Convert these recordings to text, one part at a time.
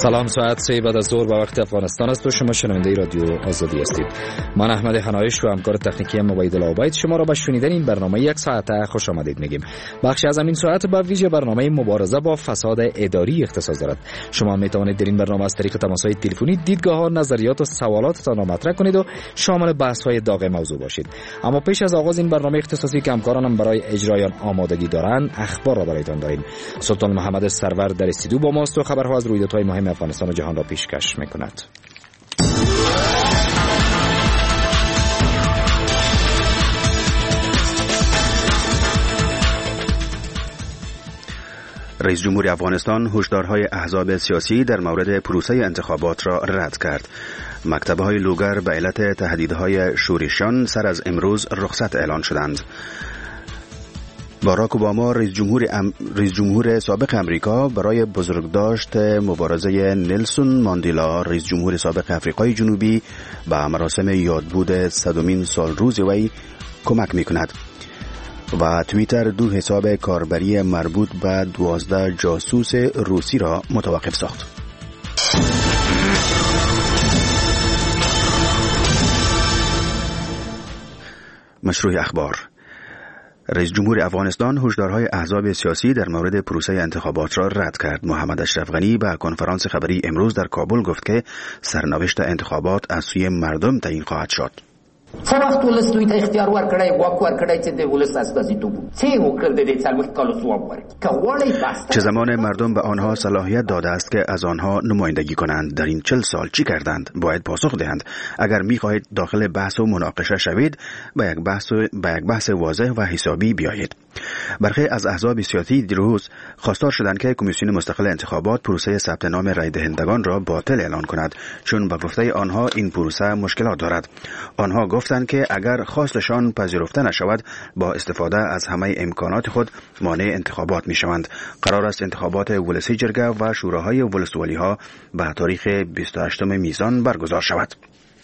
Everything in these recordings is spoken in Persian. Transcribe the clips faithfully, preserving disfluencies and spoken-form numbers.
سلام، ساعت سه بعد از ظهر به وقت افغانستان است و شما شنونده رادیو آزادی هستید. من احمد حنایش و همکار تکنیکی مبیدالله عبید شما را به شنیدن این برنامه یک ساعته خوش آمدید میگیم. بخشی از این ساعت به ویژه برنامه مبارزه با فساد اداری اختصاص دارد. شما می توانید در این برنامه از طریق تماس‌های تلفنی دیدگاه‌ها، نظریات و سوالاتتان را مطرح کنید و شامل بحث‌های داغ موضوع باشید. اما پیش از آغاز این برنامه اختصاصی که همکارانم برای اجرای آن آمادگی دارند، اخبار را برایتان داریم. سلطان محمد سرور در استودیو با ماست و خبرها از رویدادهای مهم افغانستان و جهان را پیشکش می‌کند. رئیس جمهور افغانستان هشدارهای احزاب سیاسی در مورد پروسه انتخابات را رد کرد. مکتب‌های لوگر به علت تهدیدهای شورشیان سر از امروز رخصت اعلان شدند. باراک اوباما رئیس جمهور ام... رئیس جمهور سابق امریکا برای بزرگداشت مبارزه نلسون ماندلا رئیس جمهور سابق آفریقای جنوبی به مراسم یادبود صدمین سال روز وی کمک می‌کند. و توییتر دو حساب کاربری مربوط به دوازده جاسوس روسی را متوقف ساخت. مشروع اخبار. رئیس جمهور افغانستان هشدارهای احزاب سیاسی در مورد پروسه انتخابات را رد کرد. محمد اشرف غنی به کنفرانس خبری امروز در کابل گفت که سرنوشت انتخابات از سوی مردم تعیین خواهد شد. څه وخت ولس دوی ته اختیار ورکړی واک ورکړی چې د ولس استازیتوب څه وکړل د دې څلوېښت کالو ځواب ورکړي که غواړئ بسته چه زمان مردم به آنها صلاحیت داده است که از آنها نمایندگی کنند. در این چل سال چی کردند؟ باید پاسخ دهند. اگر می‌خواهید داخل بحث و مناقشه شوید به یک بحث به یک بحث واضح و حسابی بیایید. برخی از احزاب سیاسی دیروز خواستار شدند که کمیسیون مستقل انتخابات پروسه ثبت نام رای دهندگان را باطل اعلان کند، چون به گفته آنها این پروسه مشکلات دارد. آنها گفتند که اگر خواستشان پذیرفته نشود با استفاده از همه امکانات خود مانع انتخابات می شوند. قرار است انتخابات ولسی جرگه و شوراهای ولسوالی ها به تاریخ بیست و هشتم میزان برگزار شود.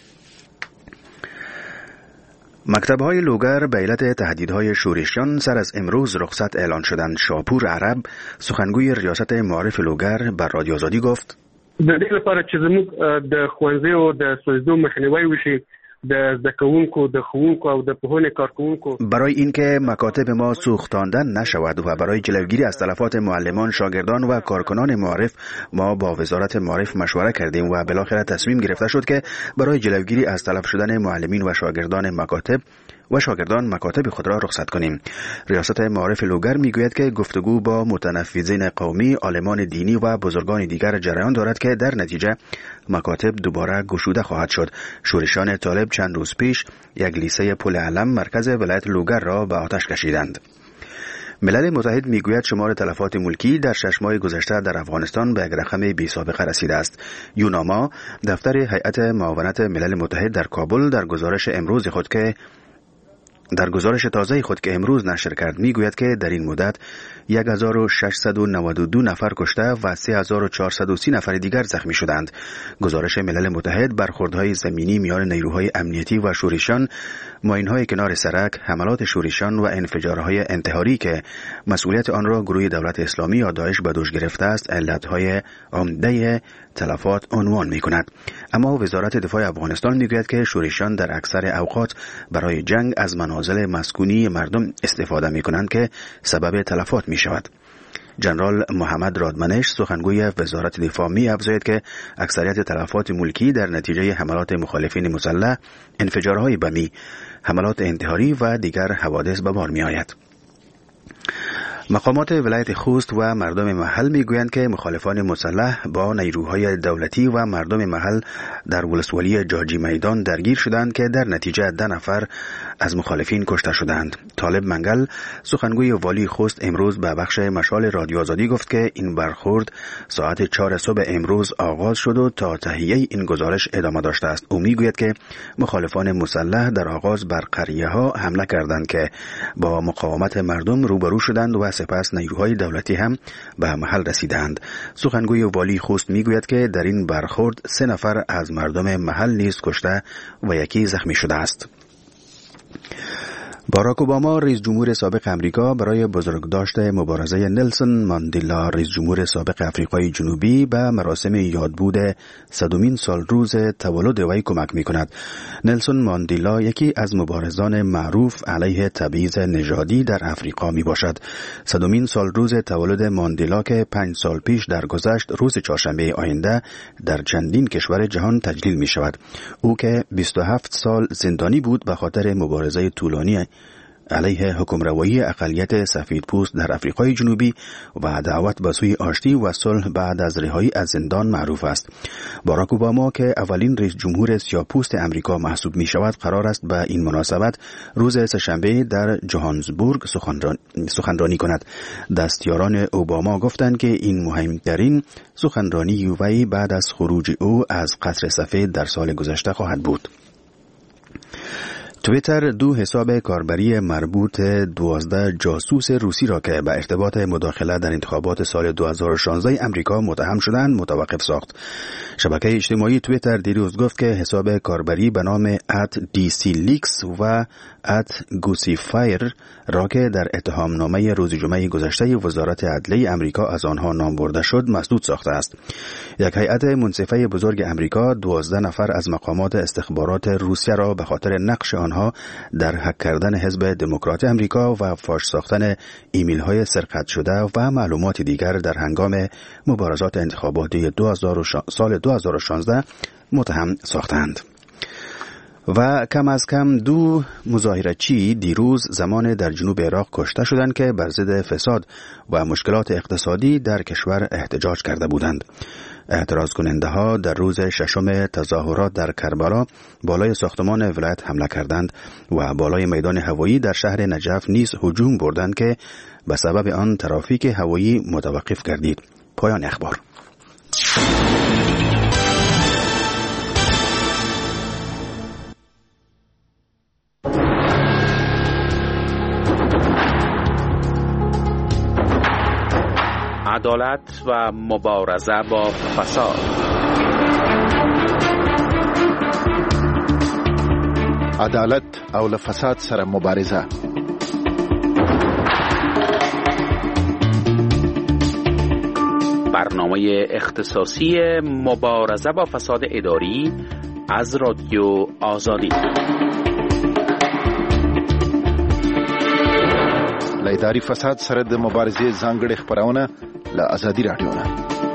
مکتب‌های لوگر به علت تهدیدهای شورشیان سر از امروز رخصت اعلان شدند. شاپور عرب سخنگوی ریاست معارف لوگر بر رادیو آزادی گفت: د دې لپاره چې زموږ د ښوونځي او د سوځیدو مخنیوي وشي د زده‌کوونکو د ښوونکو او د پوهنې کارکوونکو برای اینکه مکاتب ما سوختاندن نشود و برای جلوگیری از تلفات معلمان، شاگردان و کارکنان معارف ما با وزارت معارف مشوره کردیم و بالاخره تصمیم گرفته شد که برای جلوگیری از تلف شدن معلمین و شاگردان مکاتب و شاگردان مکاتب خود را رخصت کنیم. ریاست معارف لوگر میگوید که گفتگو با متنفذین قومی، عالمان دینی و بزرگان دیگر جریان دارد که در نتیجه مکاتب دوباره گشوده خواهد شد. شورشیان طالب چند روز پیش یک لیسه پل علم مرکز ولایت لوگر را به آتش کشیدند. ملل متحد میگوید شمار تلفات ملکی در شش ماه گذشته در افغانستان به یک رقم بی سابقه رسیده است. یوناما دفتر هیئت معاونت ملل متحد در کابل در گزارش امروز خود که در گزارش تازه خود که امروز نشر کرد میگوید که در این مدت هزار و ششصد و نود و دو نفر کشته و سه هزار و چهارصد و سی نفر دیگر زخمی شدند. گزارش ملل متحد برخوردهای زمینی میان نیروهای امنیتی و شورشیان، ماین‌های کنار سرک، حملات شورشیان و انفجارهای انتحاری که مسئولیت آن را گروه دولت اسلامی یا داعش به دوش گرفته است، علتهای عمده تلفات عنوان می‌کند. اما وزارت دفاع افغانستان میگوید که شورشیان در اکثر اوقات برای جنگ از منازل مسکونی مردم استفاده می‌کنند که سبب تلفات می‌شود. جنرال محمد رادمنش سخنگوی وزارت دفاع می افزاید که اکثریت تلفات ملکی در نتیجه حملات مخالفین مسلح، انفجارهای بمی، حملات انتحاری و دیگر حوادث به بار می آید. مقامات ولایت خوست و مردم محل میگویند که مخالفان مسلح با نیروهای دولتی و مردم محل در ولسوالی جاجی میدان درگیر شدند که در نتیجه ده نفر از مخالفین کشته شدند. طالب منگل سخنگوی والی خوست امروز به بخش مشال رادیو آزادی گفت که این برخورد ساعت چهار صبح امروز آغاز شد و تا تهیه این گزارش ادامه داشته است. او میگوید که مخالفان مسلح در آغاز بر قریه ها حمله کردند که با مقاومت مردم روبرو شدند و سپس نیروهای دولتی هم به محل رسیدند. سخنگوی والی خوست میگوید که در این برخورد سه نفر از مردم محل نیز کشته و یکی زخمی شده است. باراک اوباما رئیس جمهور سابق امریکا برای بزرگداشت مبارزه نلسون ماندلا رئیس جمهور سابق آفریقای جنوبی به مراسم یادبود صدمین سال روز تولد وی کمک می‌کند. نلسون ماندلا یکی از مبارزان معروف علیه تبعیض نژادی در آفریقا میباشد. صدمین سال روز تولد ماندلا که پنج سال پیش درگذشت روز چهارشنبه آینده در چندین کشور جهان تجلیل می‌شود. او که بیست و هفت سال زندانی بود به خاطر مبارزه طولانی علیه حکمروایی اقلیت سفیدپوست در آفریقای جنوبی و دعوت به سوی آشتی و صلح بعد از رهایی از زندان معروف است. باراک اوباما که اولین رئیس جمهور سیاه‌پوست امریکا محسوب می شود قرار است به این مناسبت روز سه‌شنبه در جوهانسبورگ سخنرانی کند. دستیاران اوباما گفتند که این مهمترین سخنرانی وی بعد از خروج او از قصر سفید در سال گذشته خواهد بود. توییتر دو حساب کاربری مربوط دوازده جاسوس روسی را که به ارتباط مداخله در انتخابات سال دو هزار و شانزده امریکا متهم شدند متوقف ساخت. شبکه اجتماعی توییتر دیروز گفت که حساب کاربری به نام ات دی سی لیکس و ات گوسیفایر را که در اتهامنامه روز جمعه گذشته وزارت عدلیه امریکا از آنها نام برده شد مسدود ساخته است. یک هیئت منصفه بزرگ امریکا دوازده نفر از مقامات استخبارات روسیه را به خاطر نقش آنها در هک کردن حزب دموکرات امریکا و فاش ساختن ایمیل های سرقت شده و معلومات دیگر در هنگام مبارزات انتخاباتی سال دو هزار و شانزده متهم ساختند. و کم از کم دو مظاهره‌چی دیروز زمان در جنوب عراق کشته شدند که بر ضد فساد و مشکلات اقتصادی در کشور احتجاج کرده بودند. اعتراض کننده ها در روز ششم تظاهرات در کربلا بالای ساختمان ولایت حمله کردند و بالای میدان هوایی در شهر نجف نیز هجوم بردند که به سبب آن ترافیک هوایی متوقف گردید. پایان اخبار. عدالت و مبارزه با فساد. عدالت او له فساد سره مبارزه. برنامه اختصاصی مبارزه با فساد اداری از رادیو آزادی. له اداري فساد سره د مبارزې ځانګړې خبرونه له آزادي رادیو نه.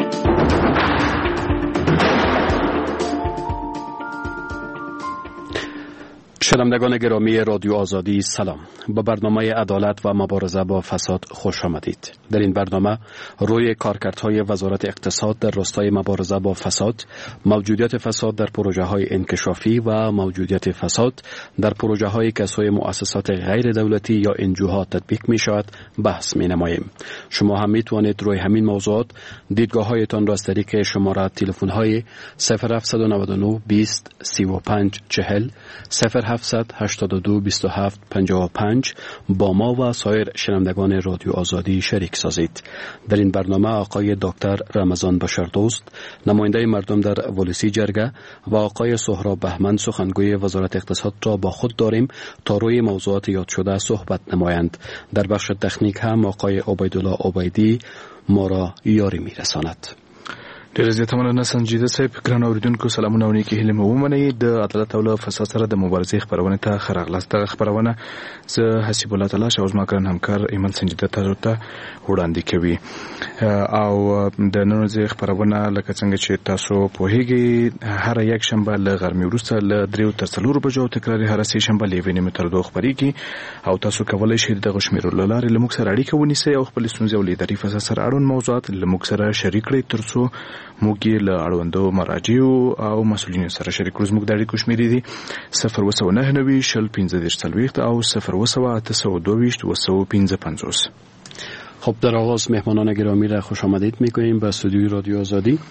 شنوندگان گرامی رادیو آزادی سلام. به برنامه عدالت و مبارزه با فساد خوش آمدید. در این برنامه روی کارکردهای وزارت اقتصاد در راستای مبارزه با فساد، موجودیت فساد در پروژه های انکشافی و موجودیت فساد در پروژه های که سوی مؤسسات غیر دولتی یا انجوها تطبیق می شود بحث می نماییم. شما هم می توانید روی همین موضوعات دیدگاه هایتان را از طریق شماره تلفن های صفر هفت نه نه بیست سی و پنج چهل صفر هفت هشت دو بیست و هفت پنجاه و پنج با ما و سایر شنوندگان رادیو آزادی شریک سازید. در این برنامه آقای دکتر رمضان بشردوست نماینده مردم در ولسی جرگه و آقای سهراب بهمن سخنگوی وزارت اقتصاد را با خود داریم تا روی موضوعات یاد شده صحبت نمایند. در بخش تکنیک هم آقای عبیدالله عبیدی ما را یاری میرساند. ډیر زیاته مننه سنجیده صاحب. ګران اوریدونکو سلامونه او نیکی هیله مو ومنئ. د عدالت او له فساد سره د مبارزې خبرونه ته ښه راغلاست. دغه خبرونه زه حسیب الله تعالی او زما ګران همکار ایمن سنجیده تاسو ته وړاندې کوي. او د نن ورځې خبرونه لکه څنګه چې تاسو پوهیږئ هر یک شنبه له غرمې وروسته له دریو تر څلورو بجو تکراري هر سه شنبه له یوې نیمې تر دوه خبرېږي او تاسو کولی شئ دغه شمیرو له لارې له موږ سره اړیکه ونیسئ او خپلې ستونزې او له اداري فساد سره اړوند موضوعات له موږ سره شریک کړئ تر څو موږ یې له اړوندو مراجعو او مسؤلینو سره شریک کړو. زموږ د اړیکو شمیرې دي صفر اووه سوه نهه نوي شل پنځه دېرش څلوېښت او صفر اووه سوه اته سوه دوه ویشت اووه سوه پنځه پنځوس. خب در آغاز مهمانان گرامی را خوش آمدید میگوییم به استودیوی رادیو آزادی.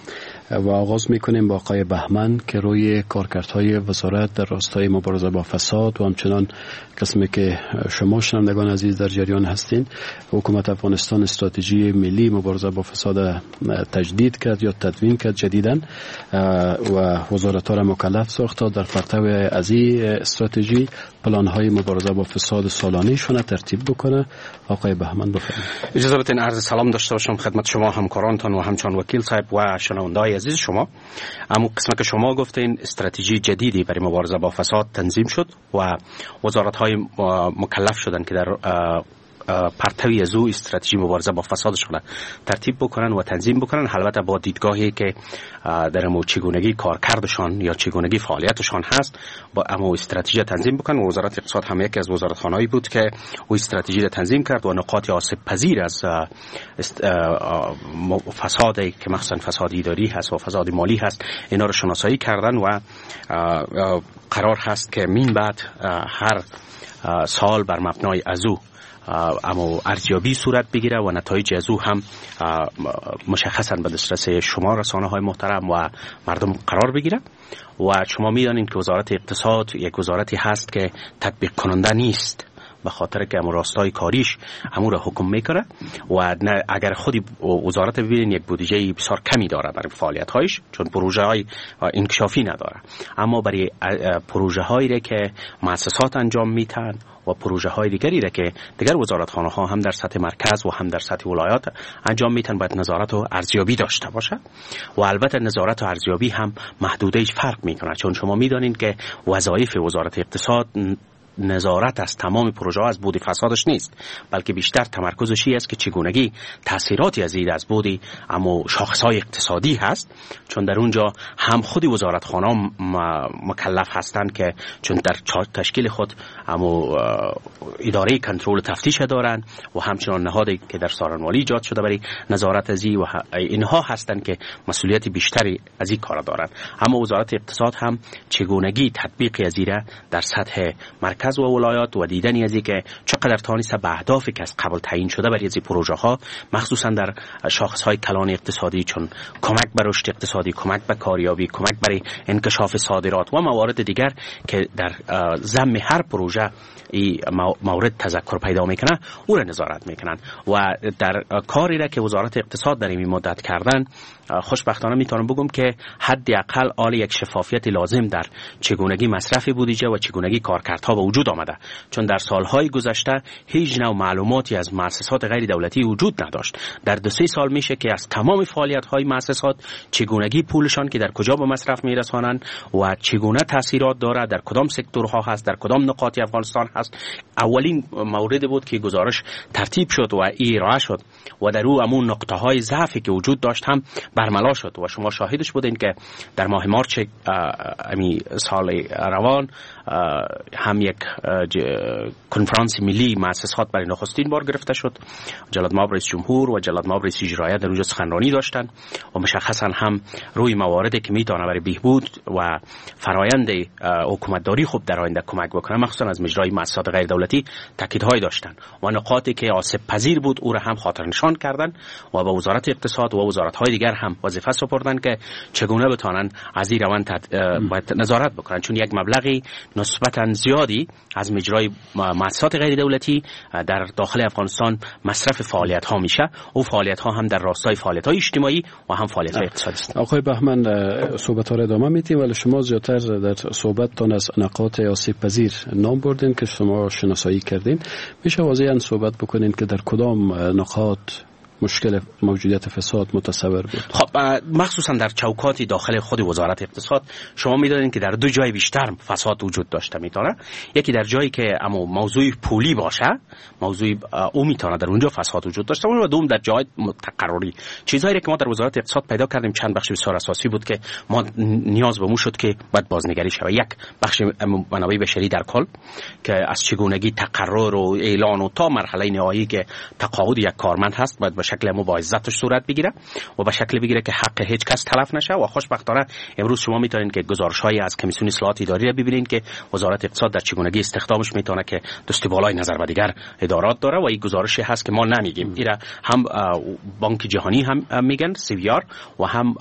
و آغاز میکنیم با آقای بهمن که روی کارکردهای وزارت در راستای مبارزه با فساد و همچنان قسمی که شما شنوندگان عزیز در جریان هستین، حکومت افغانستان استراتژی ملی مبارزه با فساد تجدید کرد یا تدوین کرد جدیداً و وزارت‌ها را مکلف ساخت تا در پرتو از این استراتژی پلان‌های مبارزه با فساد سالانه‌شون ترتیب بکنه. آقای بهمن بفرمایید. اجازه بدین عرض سلام داشته باشم خدمت شما همکارانتان و همچنان وکیل صاحب و شنونده‌های عزیز شما. اما قسمت که شما گفتین استراتژی جدیدی برای مبارزه با فساد تنظیم شد و وزارت‌های مکلف شدن که در پرتوی از او استراتژی مبارزه با فسادشون ترتیب بکنن و تنظیم بکنن، البته با دیدگاهی که در مو چگونگی کارکردشان یا چگونگی فعالیتشان هست با اما استراتژی تنظیم بکنن. و وزارت اقتصاد هم یکی از وزارتخانه‌ای بود که او استراتژی را تنظیم کرد و نقاط آسیب پذیر از فسادی که مخصوصا فساد اداری هست و فساد مالی هست اینا رو شناسایی کردن و قرار هست که من بعد هر سال بر مبنای از او اما ارزیابی صورت بگیره و نتایج از او هم مشخصا به دسترس شما رسانه های محترم و مردم قرار بگیره. و شما میدانید که وزارت اقتصاد یک وزارتی هست که تطبیق کننده نیست، به خاطر که امو راستای کاریش همون را حکم میکنه و اگر خودی وزارت ببینین یک بودجه بسیار کمی داره برای فعالیت هایش، چون پروژه های انکشافی نداره، اما برای پروژه هایی که مؤسسات انجام میتن و پروژه های دیگری را که دیگر وزارتخانه ها هم در سطح مرکز و هم در سطح ولایات انجام میتن باید نظارت و ارزیابی داشته باشه. و البته نظارت و ارزیابی هم محدوده‌اش فرق میکنه، چون شما میدانید که وظایف وزارت اقتصاد نظارت از تمام پروژه ها از بود فسادش نیست، بلکه بیشتر تمرکزش است که چگونگی تاثیراتی از این از بود اما شاخص‌های اقتصادی هست، چون در اونجا هم خودی وزارتخانه مکلف هستند که چون در تشکیل خود اما اداره کنترل و تفتیش دارن و همچنان نهادی که در سارنوالی ایجاد شده برای نظارت از این و اینها هستند که مسئولیت بیشتری از این کار دارن. اما وزارت اقتصاد هم چگونگی تطبیق از این در سطح مرکز و ولایات و دیدنی از اینکه چقدر توانسته به اهدافی که از قبل تعیین شده برای از پروژه ها مخصوصا در شاخص های کلان اقتصادی چون کمک به رشد اقتصادی، کمک به کاریابی، کمک برای انکشاف صادرات و موارد دیگر که در ضمن هر پروژه این مورد تذکر پیدا میکنه او را نظارت میکنن. و در کاری را که وزارت اقتصاد در این مدت کردن خوشبختانه میتونم بگم که حداقل آل یک شفافیت لازم در چگونگی مصرف بودجه و چگونگی کارکردها به وجود آمده، چون در سالهای گذشته هیچ نوع معلوماتی از مؤسسات غیر دولتی وجود نداشت. در دو سه سال میشه که از تمام فعالیت‌های مؤسسات چگونگی پولشان که در کجا به مصرف میرسانند و چگونه تاثیرات داره، در کدام سکتورها هست، در کدام نقاط افغانستان هست. اولین مورد بود که گزارش ترتیب شد و ارائه شد و در او همون نقطه‌های ضعفی که وجود داشت هم برملا شد و شما شاهدش بودین که در ماه مارچ امی سال روان هم یک کنفرانس ملی مؤسسات برای نخستین بار گرفته شد. جلاد مآب رئیس جمهور و جلاد مآب رئیس اجرایی در اونجا سخنرانی داشتن و مشخصا هم روی مواردی که میتونه برای بهبود و فرایند حکومتداری خوب در آینده کمک بکنه مخصوصا از مجرای مؤسسات غیر دولتی تاکیدهای داشتن و نقاطی که آسیب پذیر بود او را هم خاطر نشان کردن و با وزارت اقتصاد و وزارت‌های دیگر هم وظیفه سپردن که چگونه بتونن از این روند باید نظارت بکنن، چون یک مبلغی نسبتاً زیادی از مجرای مؤسسات غیر دولتی در داخل افغانستان مصرف فعالیت ها میشه و فعالیت ها هم در راستای فعالیت های اجتماعی و هم فعالیت های اقتصادی است. آقای بهمن صحبت ها را ادامه میدیم ولی شما زیادتر در صحبتتان از نقاط آسیب پذیر نام بردین که شما شناسایی کردین. میشه واضحاً صحبت بکنین که در کدام نقاط مشکل موجودیت فساد متصور بود؟ خب مخصوصا در چوکات داخل خود وزارت اقتصاد شما می‌دانید که در دو جای بیشتر فساد وجود داشته میتونه. یکی در جایی که اما موضوع پولی باشه، موضوع او میتونه در اونجا فساد وجود داشته باشه، و دوم در جای تقرری. چیزهایی که ما در وزارت اقتصاد پیدا کردیم چند بخش بسیار اساسی بود که ما نیاز به مو شد که باید بازنگری شه. یک بخش منابع بشری در کل که از چگونگی تقرر و اعلان و تا مرحله نهایی که تقاعد یک کارمند هست باید به شکل مبارزاتش صورت بگیره و به شکل بگیره که حق هیچ کس تلف نشه. و خوشبختانه امروز شما میتونید که گزارش‌های از کمیسیون اصلاحات اداری را ببینید که وزارت اقتصاد در چگونگی استخدامش میتونه که دست بالای نظر و دیگر ادارات داره و این گزارشی هست که ما نمیگیم. ایرا هم بانک جهانی هم میگن سی وی آر و هم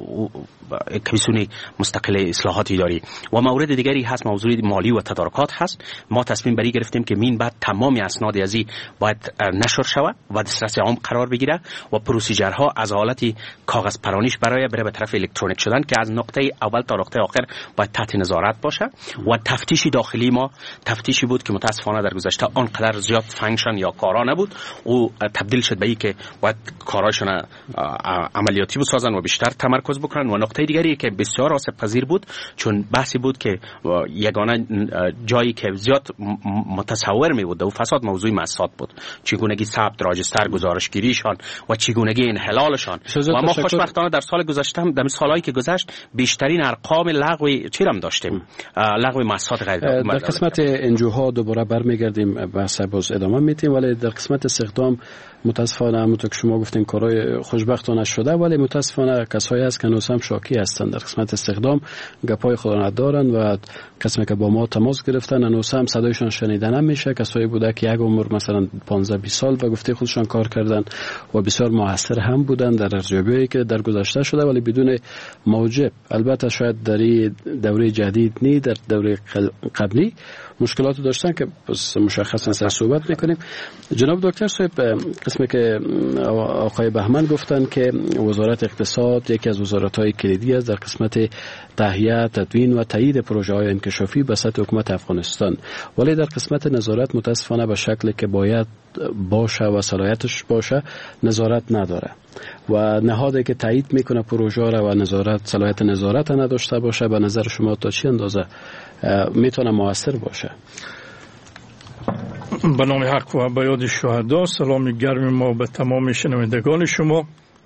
کمیسیون مستقل اصلاحات اداری. و مورد دیگری هست موضوع مالی و تدارکات هست. ما تصمیم بری گرفتیم که این بعد تمام اسناد ازی باید نشر شود و دسترسی عام قرار بگیره و پروسیجرها از حالت کاغذ پرانیش برای بره به طرف الکترونیک شدن که از نقطه اول تا نقطه آخر باید تحت نظارت باشه. و تفتیش داخلی ما تفتیشی بود که متاسفانه در گذشته آنقدر زیاد فانکشن یا کارا نبود و تبدیل شد به این که باید کاراشون عملیاتی بسازن و بیشتر تمرکز بکنن. و نقطه دیگری که بسیار آسیب پذیر بود چون بحثی بود که یگانه جایی که زیاد متصور می بود و فساد موضوع مساد بود، چگونگی ثبت راجستر گزارشگیریشان و چگونگی انحلالشان. و ما خوشبختانه در سال گذشته هم در سالهایی که گذشت بیشترین ارقام لغو چیرم داشتیم، لغو مساد غیر در قسمت انجوها دوباره برمیگردیم بحث باز ادامه میدیم، ولی در قسمت استخدام متاسفانه همونطور که شما گفتین کارهای خوشبختانه شده، ولی متاسفانه کسایی هست که هنوز هم شاکی هستند در قسمت استخدام، گپای خود ندارن و کسایی که با ما تماس گرفتن هنوز هم صدایشان شنیده نمیشه. کسایی بوده که یک عمر مثلا پانزده بیست سال و گفته خودشان کار کردن و بسیار موثر هم بودن در ارزیابی‌هایی که در گذشته شده، ولی بدون موجب. البته شاید در دوره جدید نی، در دوره قبلی مشکلات داشتن که مشخصا سر صحبت میکنیم. جناب دکتر صاحب، قسمی که آقای بهمن گفتن که وزارت اقتصاد یکی از وزارت‌های کلیدی است در قسمت تهیه، تدوین و تایید پروژه‌های انکشافی به سطح حکومت افغانستان، ولی در قسمت نظارت متاسفانه به شکلی که باید باشه و صلاحیتش باشه نظارت نداره و نهادی که تایید میکنه پروژه را و نظارت صلاحیت نظارت نداشته باشه، به نظر شما تا چه اندازه میتونه موثر باشه؟ به نام حق و به یاد شهدا، سلام گرم ما به تمام شنوندگان شما.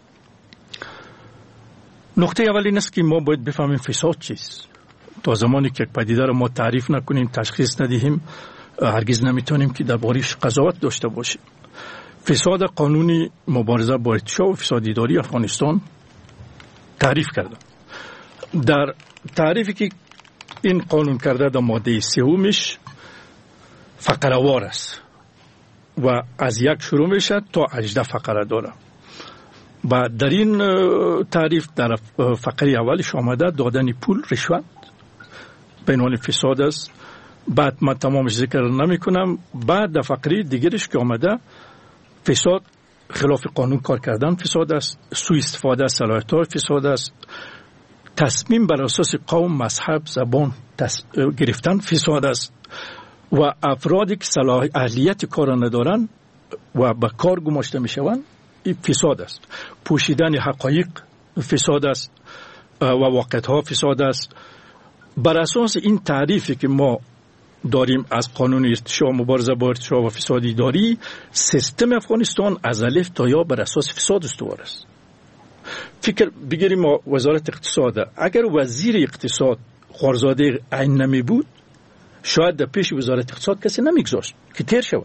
نقطه اول این است که ما باید بفهمیم فساد چیست. تا زمانی که پدیده را ما تعریف نکنیم، تشخیص ندهیم، هرگز نمیتونیم که درباره‌اش قضاوت داشته باشیم. فساد قانونی مبارزه با ارتشاء و فساد اداری افغانستان تعریف کرده. در تعریفی که این قانون کرده در ماده سومش فقره وار است و از یک شروع میشه تا هجده فقره داره. و در این تعریف در فقره اولش آمده دادن پول، رشوت به عنوان فساد است. بعد من تمامش ذکر نمی کنم. بعد در فقره دیگرش که آمده فساد خلاف قانون کار کردن فساد است، سوء استفاده از صلاحیت‌ها فساد است، تصمیم بر اساس قوم، مذهب، زبان گرفتن فساد است و افرادی که صلاح اهلیت کار ندارن و به کار گماشته میشوند این فساد است. پوشیدن حقایق فساد است و واقعیت‌ها فساد است. بر اساس این تعریفی که ما داریم از قانون ارتشاء، مبارزه با ارتشاء و فساد اداری، سیستم افغانستان از الف تا یا بر اساس فساد استوار است. فکر بگیریم ما وزارت اقتصاد، اگر وزیر اقتصاد خارزاده عین نمی بود شاید در پیش وزارت اقتصاد کسی نمیگذاشت که تیر شود،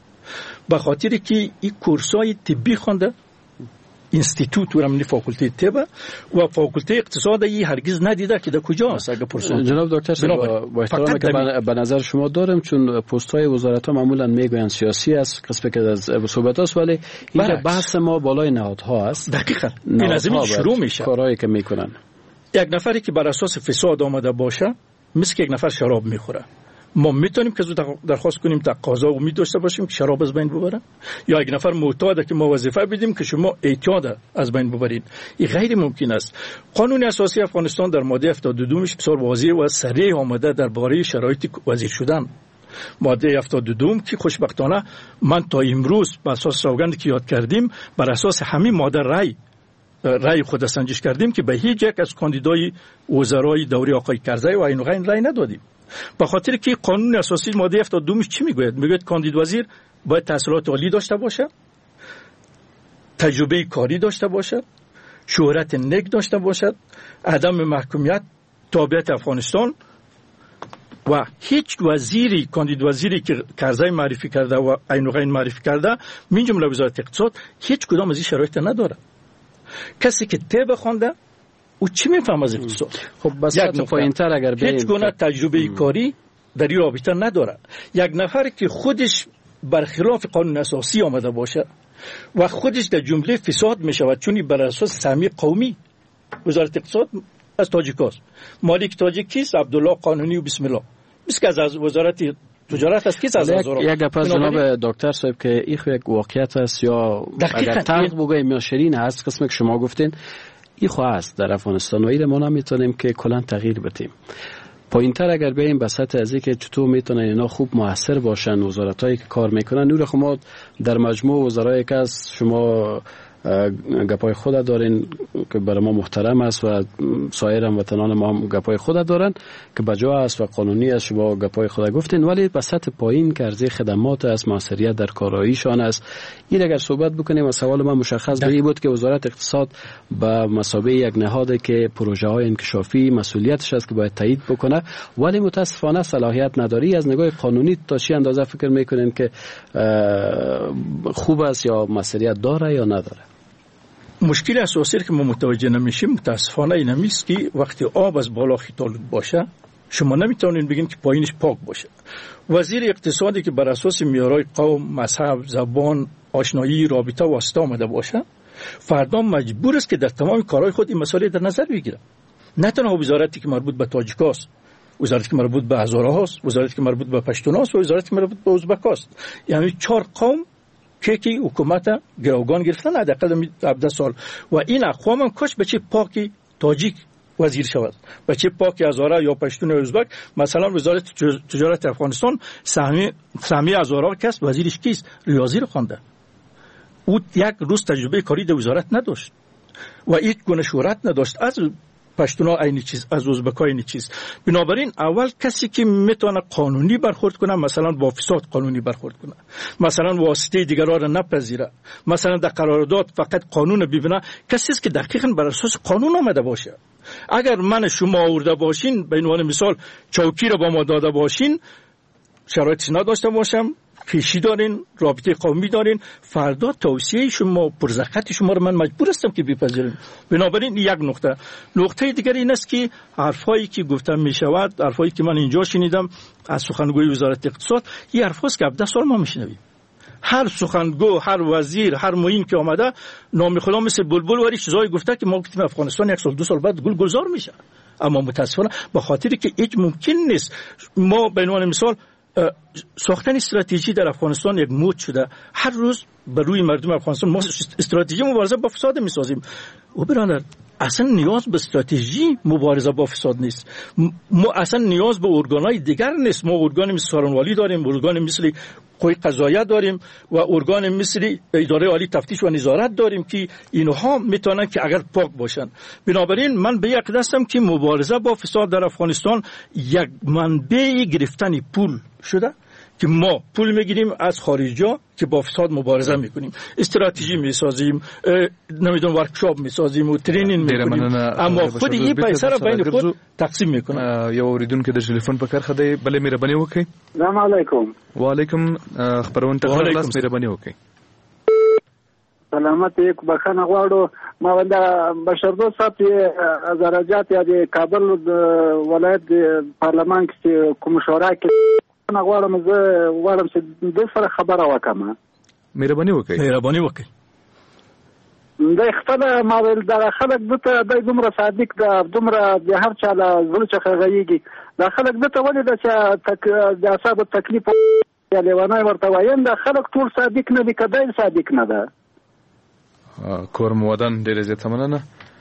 به خاطر که این کورسای طبی خونده، اینستیتوت و رمنی فاکولته طب و فاکولته اقتصاد ای هرگز ندیده که در کجاست. اگه پرسون جناب دکتر صاحب با احترامی که به نظر شما دارم، چون پست‌های وزارت ها معمولا میگویند سیاسی است، قسمی که از صحبت است، ولی اینجا بحث ما بالای نهادها است. دقیقاً این از این شروع میشه کارهایی که میکنن. یک نفری که بر اساس فساد آمده باشه مثل که یک نفر شراب میخوره، ما میتونیم که زود درخواست کنیم تقاضا و امید داشته باشیم که شراب از بین ببره؟ یا یک نفر معتاده که ما وظیفه بدیم که شما اعتیاد از بین ببرید؟ این غیر ممکن است. قانون اساسی افغانستان در ماده هفتاد و دو مش بسیار واضح و صریح آمده درباره شرایط وزیر شدن. ماده هفتاد و دو که خوشبختانه من تا امروز بر اساس سوگند که یاد کردیم بر اساس همین ماده رای رای خود سنجش کردیم که به هیچ یک از کاندیدای وزرای دوره آقای کرزی و عین غین رای ندادیم، به خاطر که قانون اساسی ماده هفتاد و دو چی میگوید؟ میگوید کاندید وزیر باید تحصیلات عالی داشته باشه، تجربه کاری داشته باشد، شهرت نیک داشته باشد، عدم محکومیت، تابعیت افغانستان و هیچ وزیری کاندید وزیری که کرزی معرفی کرده و عینوغین معرفی کرده من جمله وزارت اقتصاد هیچ کدام از این شرایط نداره. کسی که طب خوانده او چی میفهمه از اقتصاد؟ خب بس پایین‌تر اگر به هیچ گونه تجربه کاری در این رابطه نداره. یک نفر که خودش برخلاف قانون اساسی آمده باشه و خودش در جمله فساد میشود، چون بر اساس سهمیه قومی وزارت اقتصاد از تاجیکاست، مالک تاجیک کیست؟ عبدالله قانونی و بسم الله بس که از وزارت تجارت است. کیست از وزارت؟ یک گپ از جناب دکتر صاحب که این خو یک واقعیت است یا اگر تلخ بگویم یا شیرین هست، قسمی که شما گفتین این خو است در افغانستان و این ما نمیتونیم که کلا تغییر بدیم. پایین‌تر اگر بریم به سطح از اینکه چطور میتونن اینا خوب موثر باشن، وزارتایی که کار میکنن، نور خما در مجموع وزرایی که از شما گپای خود دارین که برای ما محترم است و سایر هموطنان ما هم گپای خود دارن که بجا است و قانونی است، شما گپای خود گفتین، ولی به سطح پایین که ارزی خدمات است، موثریت در کاراییشان است، این اگر صحبت بکنیم و سوال من مشخص به بود که وزارت اقتصاد به مثابه یک نهاد که پروژه های انکشافی مسئولیتش است که باید تایید بکنه، ولی متاسفانه صلاحیت نداری. از نگاه قانونی تا چه اندازه فکر میکنین که خوب است یا مسئولیت داره یا نداره؟ مشکل اساسی که ما متوجه نمیشیم متاسفانه این است که وقتی آب از بالا خیتالود باشه شما نمیتونین بگین که پایینش پاک باشه. وزیر اقتصادی که بر اساس معیارهای قوم، مذهب، زبان، آشنایی، رابطه واسطه آمده باشه، فردا مجبور است که در تمام کارهای خود این مسائل در نظر بگیره. نه تنها وزارتی که مربوط به تاجیکاست، وزارتی که مربوط به هزاره هاست، وزارتی که مربوط به پشتوناست و وزارتی که مربوط به ازبکاست. یعنی چهار قوم که که حکومت گروگان گرفتن حداقل هفده سال و این اقوام هم کاش به چه پاکی تاجیک وزیر شود، به چه پاکی هزاره یا پشتون یا ازبک. مثلا وزارت تجارت افغانستان سهمی سهمی هزاره کس وزیرش کیست؟ ریاضی رو خوانده. او یک روز تجربه کاری در وزارت نداشت و هیچ گونه شهرت نداشت. از پشتونا اینی چیز، از ازبک‌ها اینی چیز. بنابراین اول کسی که میتونه قانونی برخورد کنه، مثلا با فساد قانونی برخورد کنه، مثلا واسطه دیگران را نپذیره، مثلا در قرارداد فقط قانون ببینه، کسی است که دقیقاً بر اساس قانون آمده باشه. اگر من شما آورده باشین به عنوان مثال چوکی را با ما داده باشین، شرایطش نداشته باشم، پیشی دارین، رابطه قومی دارین، فردا توصیه شما، پرزخط شما رو من مجبور هستم که بپذیرم. بنابراین یک نقطه. نقطه دیگر این است که حرفایی که گفتم می شود، حرفایی که من اینجا شنیدم از سخنگوی وزارت اقتصاد، این حرفاست که هفده سال ما میشنویم. هر سخنگو، هر وزیر، هر معین که آمده نام خدا مثل بلبل وری چیزایی گفته که ما گفتیم افغانستان یک سال دو سال بعد گل گلزار میشه. اما متاسفانه به خاطری که هیچ ممکن نیست ما به عنوان مثال ساختن استراتژی در افغانستان یک مود شده. هر روز بر روی مردم افغانستان ما استراتژی مبارزه با فساد میسازیم. و برادر اصلا نیاز به استراتژی مبارزه با فساد نیست. ما اصلا نیاز به ارگان‌های دیگر نیست. ما ارگان مثل سارنوالی داریم، ارگان مثل قوه قضاییه داریم و ارگان مثل اداره عالی تفتیش و نظارت داریم که اینها میتونن که اگر پاک باشن. بنابراین من به یک دستم که مبارزه با فساد در افغانستان یک منبع گرفتن پول شده که ما پول میگیریم از خارجا که با فساد مبارزه میکنیم، استراتژی میسازیم، نمیدونم ورکشاپ میسازیم و ترینینگ میکنیم، اما خود این پیسه را بین خود تقسیم میکنن. یو اوریدونکو د ټلیفون په کرخه دی، بلې مهرباني وکړئ. السلام علیکم. وعلیکم. خبرونه ته خلاص مهرباني وکړئ. سلامت یک بخښنه غواړو. ما ونده بشردوست صاحب از درجات یا د کابل ولایت پارلمان کې کوم شورا کې نه غواړم زه غواړم چې د سره خبره وکم. مهرباني وکړئ. مهرباني وکړئ. د خپل ما ول د خلک دته د دومره صادق د دومره د هر چا له زړه څخه غيږي د خلک دته ولې د تک د اصحاب تکلیف یا لیوانای ورته وایم د خلک ټول صادق نه دي، کدی صادق نه ده. کور مودن ډېر زیات مننه.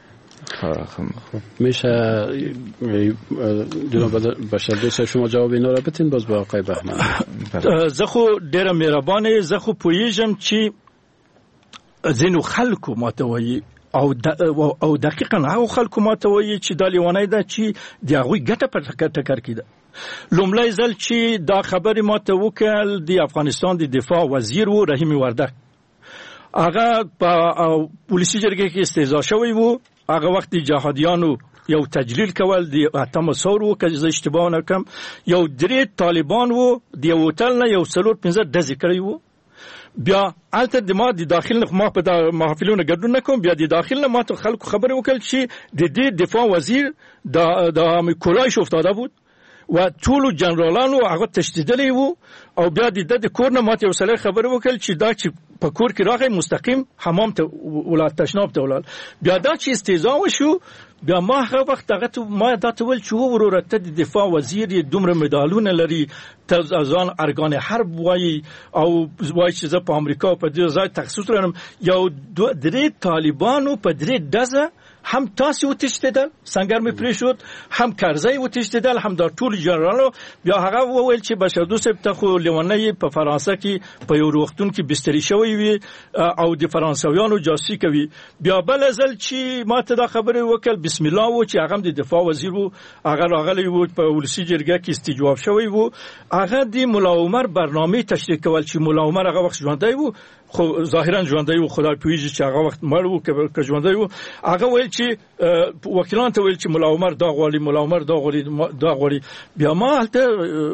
میشه جناب بشردوست شما جواب اینا را بتین باز با آقای بهمن؟ زه خو ډېر مهربانه، زه خو پوهیږم چې ځینو خلکو ماته وایي او او دقیقاً هغه خلکو ماته وایي چې دا لیوانای ده چې د هغوی ګټه په ټکر کې ده. لومړی ځل چې دا خبرې ماته وکړل د افغانستان د دفاع وزیر و رحیم وردک، هغه په پولیسي جرګه کې استهزا شوی و. هغه وخت جهادیانو یو تجلیل کول د اتم سور و که زه اشتباه نه کوم یو درې طالبان وو د یو هوټل نه یو څلور پنځه ډزې کړی وو. بیا الته د ما د داخل نه ما په د محافلونو ګډون نه کوم. بیا د داخل نه ما ته خلکو خبرې وکړل چې د دې دفاع وزیر د د میکولایش افتاده بود و ټول جنرالانو هغه تشدیدلی وو. او بیا د د کور نه ماته یو سړی خبرې وکړل چې دا چې په کور کې راغی مستقیم حمام ته ولات تشناب ته ولال. بیا دا چې استهزاء وشو بیا ما هغه وخت هغه ما دا ته ول چې وروره ته د دفاع وزیر دومره مډالونه لري ته ځان ارګان حرب وایي او وایي چې زه په امریکا په دې ځای تخصص لرم. یو درې طالبانو په درې ډزه هم تاسو وتشتدل څنګه مې پرې شو هم کرزی وتشتدل هم دا ټول جنرالو. بیا هغه وویل چې بشر دوست ته خو لیونی په فرانسه کې په یو وختون کې بستری شوی وي او د فرانسویانو جاسوسي کوي. بیا بل ځل چې ماته دا خبره وکړ بسم الله و چې هغه د دفاع وزیر وو هغه راغلی وو په ولسی جرګه کې استجواب شوی وو. هغه د مولا عمر برنامه تشریح کول چې مولا عمر هغه وخت ژوندی وو خو ظاهرا ژوندی وو خدای پوهیږي چې هغه وخت مړ وو که ژوندی وو. هغه ویل چې وکیلان ته ویل چې مولا عمر دا غواړي مولا عمر دا غواړي دا غواړي. بیا ما هلته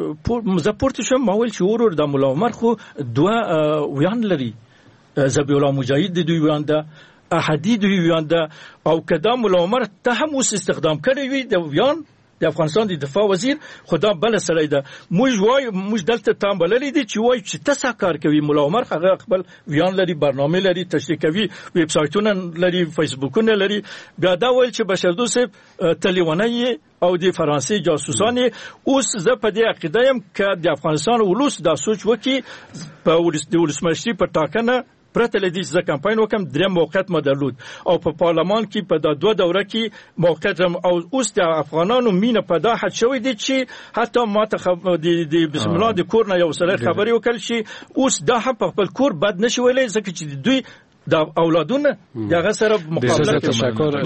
مزپورت شم ما ویل چې ورور د مولا عمر خو دوه ویان لري ذبیح الله مجاهد د دوی ویان ده احدی دوی ویان ده او کدا مولا عمر ته هم اوس استخدام کړی وي د ویان د افغانستان د دفاع وزیر خدا بل سړی ده. موږ وای موږ دلته تام بللې دي چې وای چې تاسو کار کوي مولا عمر هغه خپل ویان لري برنامه لري تشریح کوي ویب سایټونه لري فیسبوکونه لري. بیا دا وایي چې بشر دوست تلیوانی او د فرانسې جاسوسان اوس زه په دې عقیده یم چې د افغانستان ولوس دا سوچ وکي په ولسمشري په ټاکنه پرته لدی چې کمپاین وکم درې موقعیت ما درلود او په پارلمان کې په دا دوه دوره کې موقعیت او اوس د افغانانو مینه په دا حد شوی دی چې حتی ما ته د بسم الله د کور نه یو سره خبري وکړ چې اوس دا هم په خپل کور بد نشي ویلای ځکه چې دوی دا اولادونه دغه سره مقابله کوي.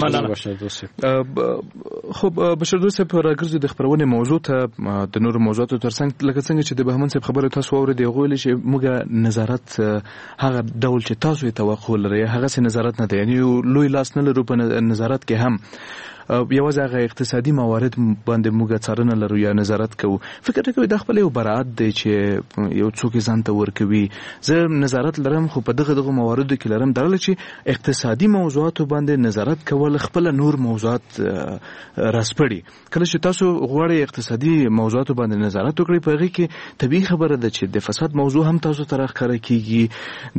خو بشر دوست په راګرځي د خبرونه موضوع ته د نور موضوعاتو ترڅنګ لکه څنګه چې د بهمن صاحب خبره تاسو اورئ غوړي چې موږ نظارت هغه ډول چې تاسو یې توقع لرئ هغه سي نظارت نه دی یعنی لوی لاس نه لرو په نظارت کې هم یوازې هغه اقتصادي موارد باندې موږ څارنه لرو یا نظارت کوو. فکر کوي د خپل یو برائت دی چې یو څوک ځان ته ورکوي زه نظارت لرم خو په دغه دغه مواردو کې لرم درل چې اقتصادي موضوعاتو باندې نظارت کول خپل نور موضوعات راسپړي. کله چې تاسو غواړئ اقتصادي موضوعاتو باندې نظارت وکړئ په هغه کې طبيعي خبره ده چې د فساد موضوع هم تاسو ته راښکاره کیږي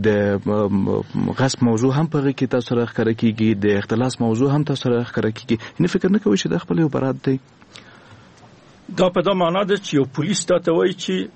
د غصب موضوع هم په هغه کې تاسو ته راښکاره کیږي د اختلاس موضوع هم تاسو ته راښکاره کیږي. نه فکر نه کوي چې د خپل یو برات دی دا په دا معنا ده چې یو پولیس ته وایي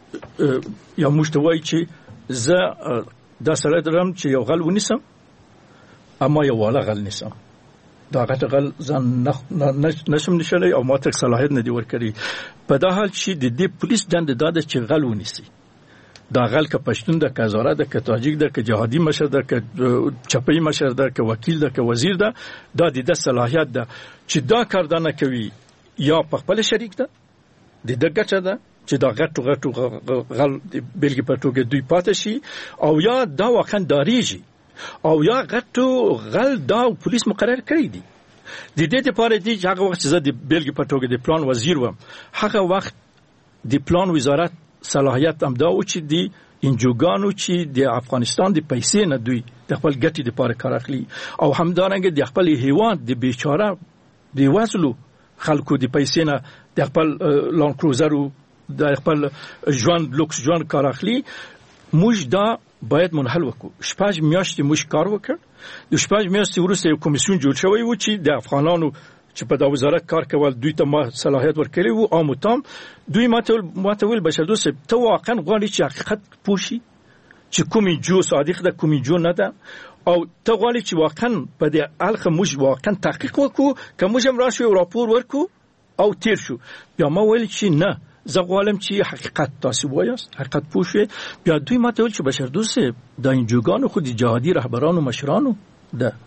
چې یا موږ ته وایي چې زه دا سره درم چې یو غل ونیسم اما یو والا غل نیسم دا غټ غل ځان نشم نشلی او ما ته صلاحیت نه دی ورکړي. په دا حال چې د دې پولیس دنده دا ده چې غل ونیسي دا غل که پښتون ده که هزاره ده که تاجیک ده که جهادي مشر ده که چپی مشر ده که وکیل ده که وزیر ده دا د صلاحیت ده چې دا کار نه کوي یا په خپل شریک ده د دې ګټه ده چې دا غټو غټو غل بلګي په توګه دوی پاتې شي او یا دا واقعا داریږي او یا غټو غل دا پولیس مقرر کړی دي. د دې لپاره دي چې هغه وخت چې زه د بلګي په توګه د پلان وزیر وم هغه وخت د پلان وزارت صلاحیت هم دا و چې دی انجوګانو چې د افغانستان د پیسې نه دوی د خپل ګټې لپاره کار اخلي او همدارنګه د خپل هیواد د بیچاره د واسلو خلکو د پیسې نه د خپل لان کروزرو د خپل ژوند لوکس ژوند کار اخلي. موږ دا باید منحل وکړو. شپږ میاشتې موږ کار وکړ. د شپږ میاشتې وروسته یو کمیسیون جوړ شوی و چې د افغانانو چې په دا وزارت کار کول دوی ته ما صلاحیت ورکړی وو او متام دوی ماته ماته ویل بشر دوست ته واقعا غواړي چې حقیقت پوښي چې کومي جو صادق ده کومي جو نه ده او ته غواړي چې واقعا په دې الخه موږ واقعا تحقیق وکړو که موږ هم راشو یو راپور ورکو او تیر شو. بیا ما ویل چې نه زه غواړم چې حقیقت تاسو وایاست حقیقت پوښي. بیا دوی ماته ویل چې بشر دوست دا انجوګانو خو د جهادي رهبرانو مشرانو ده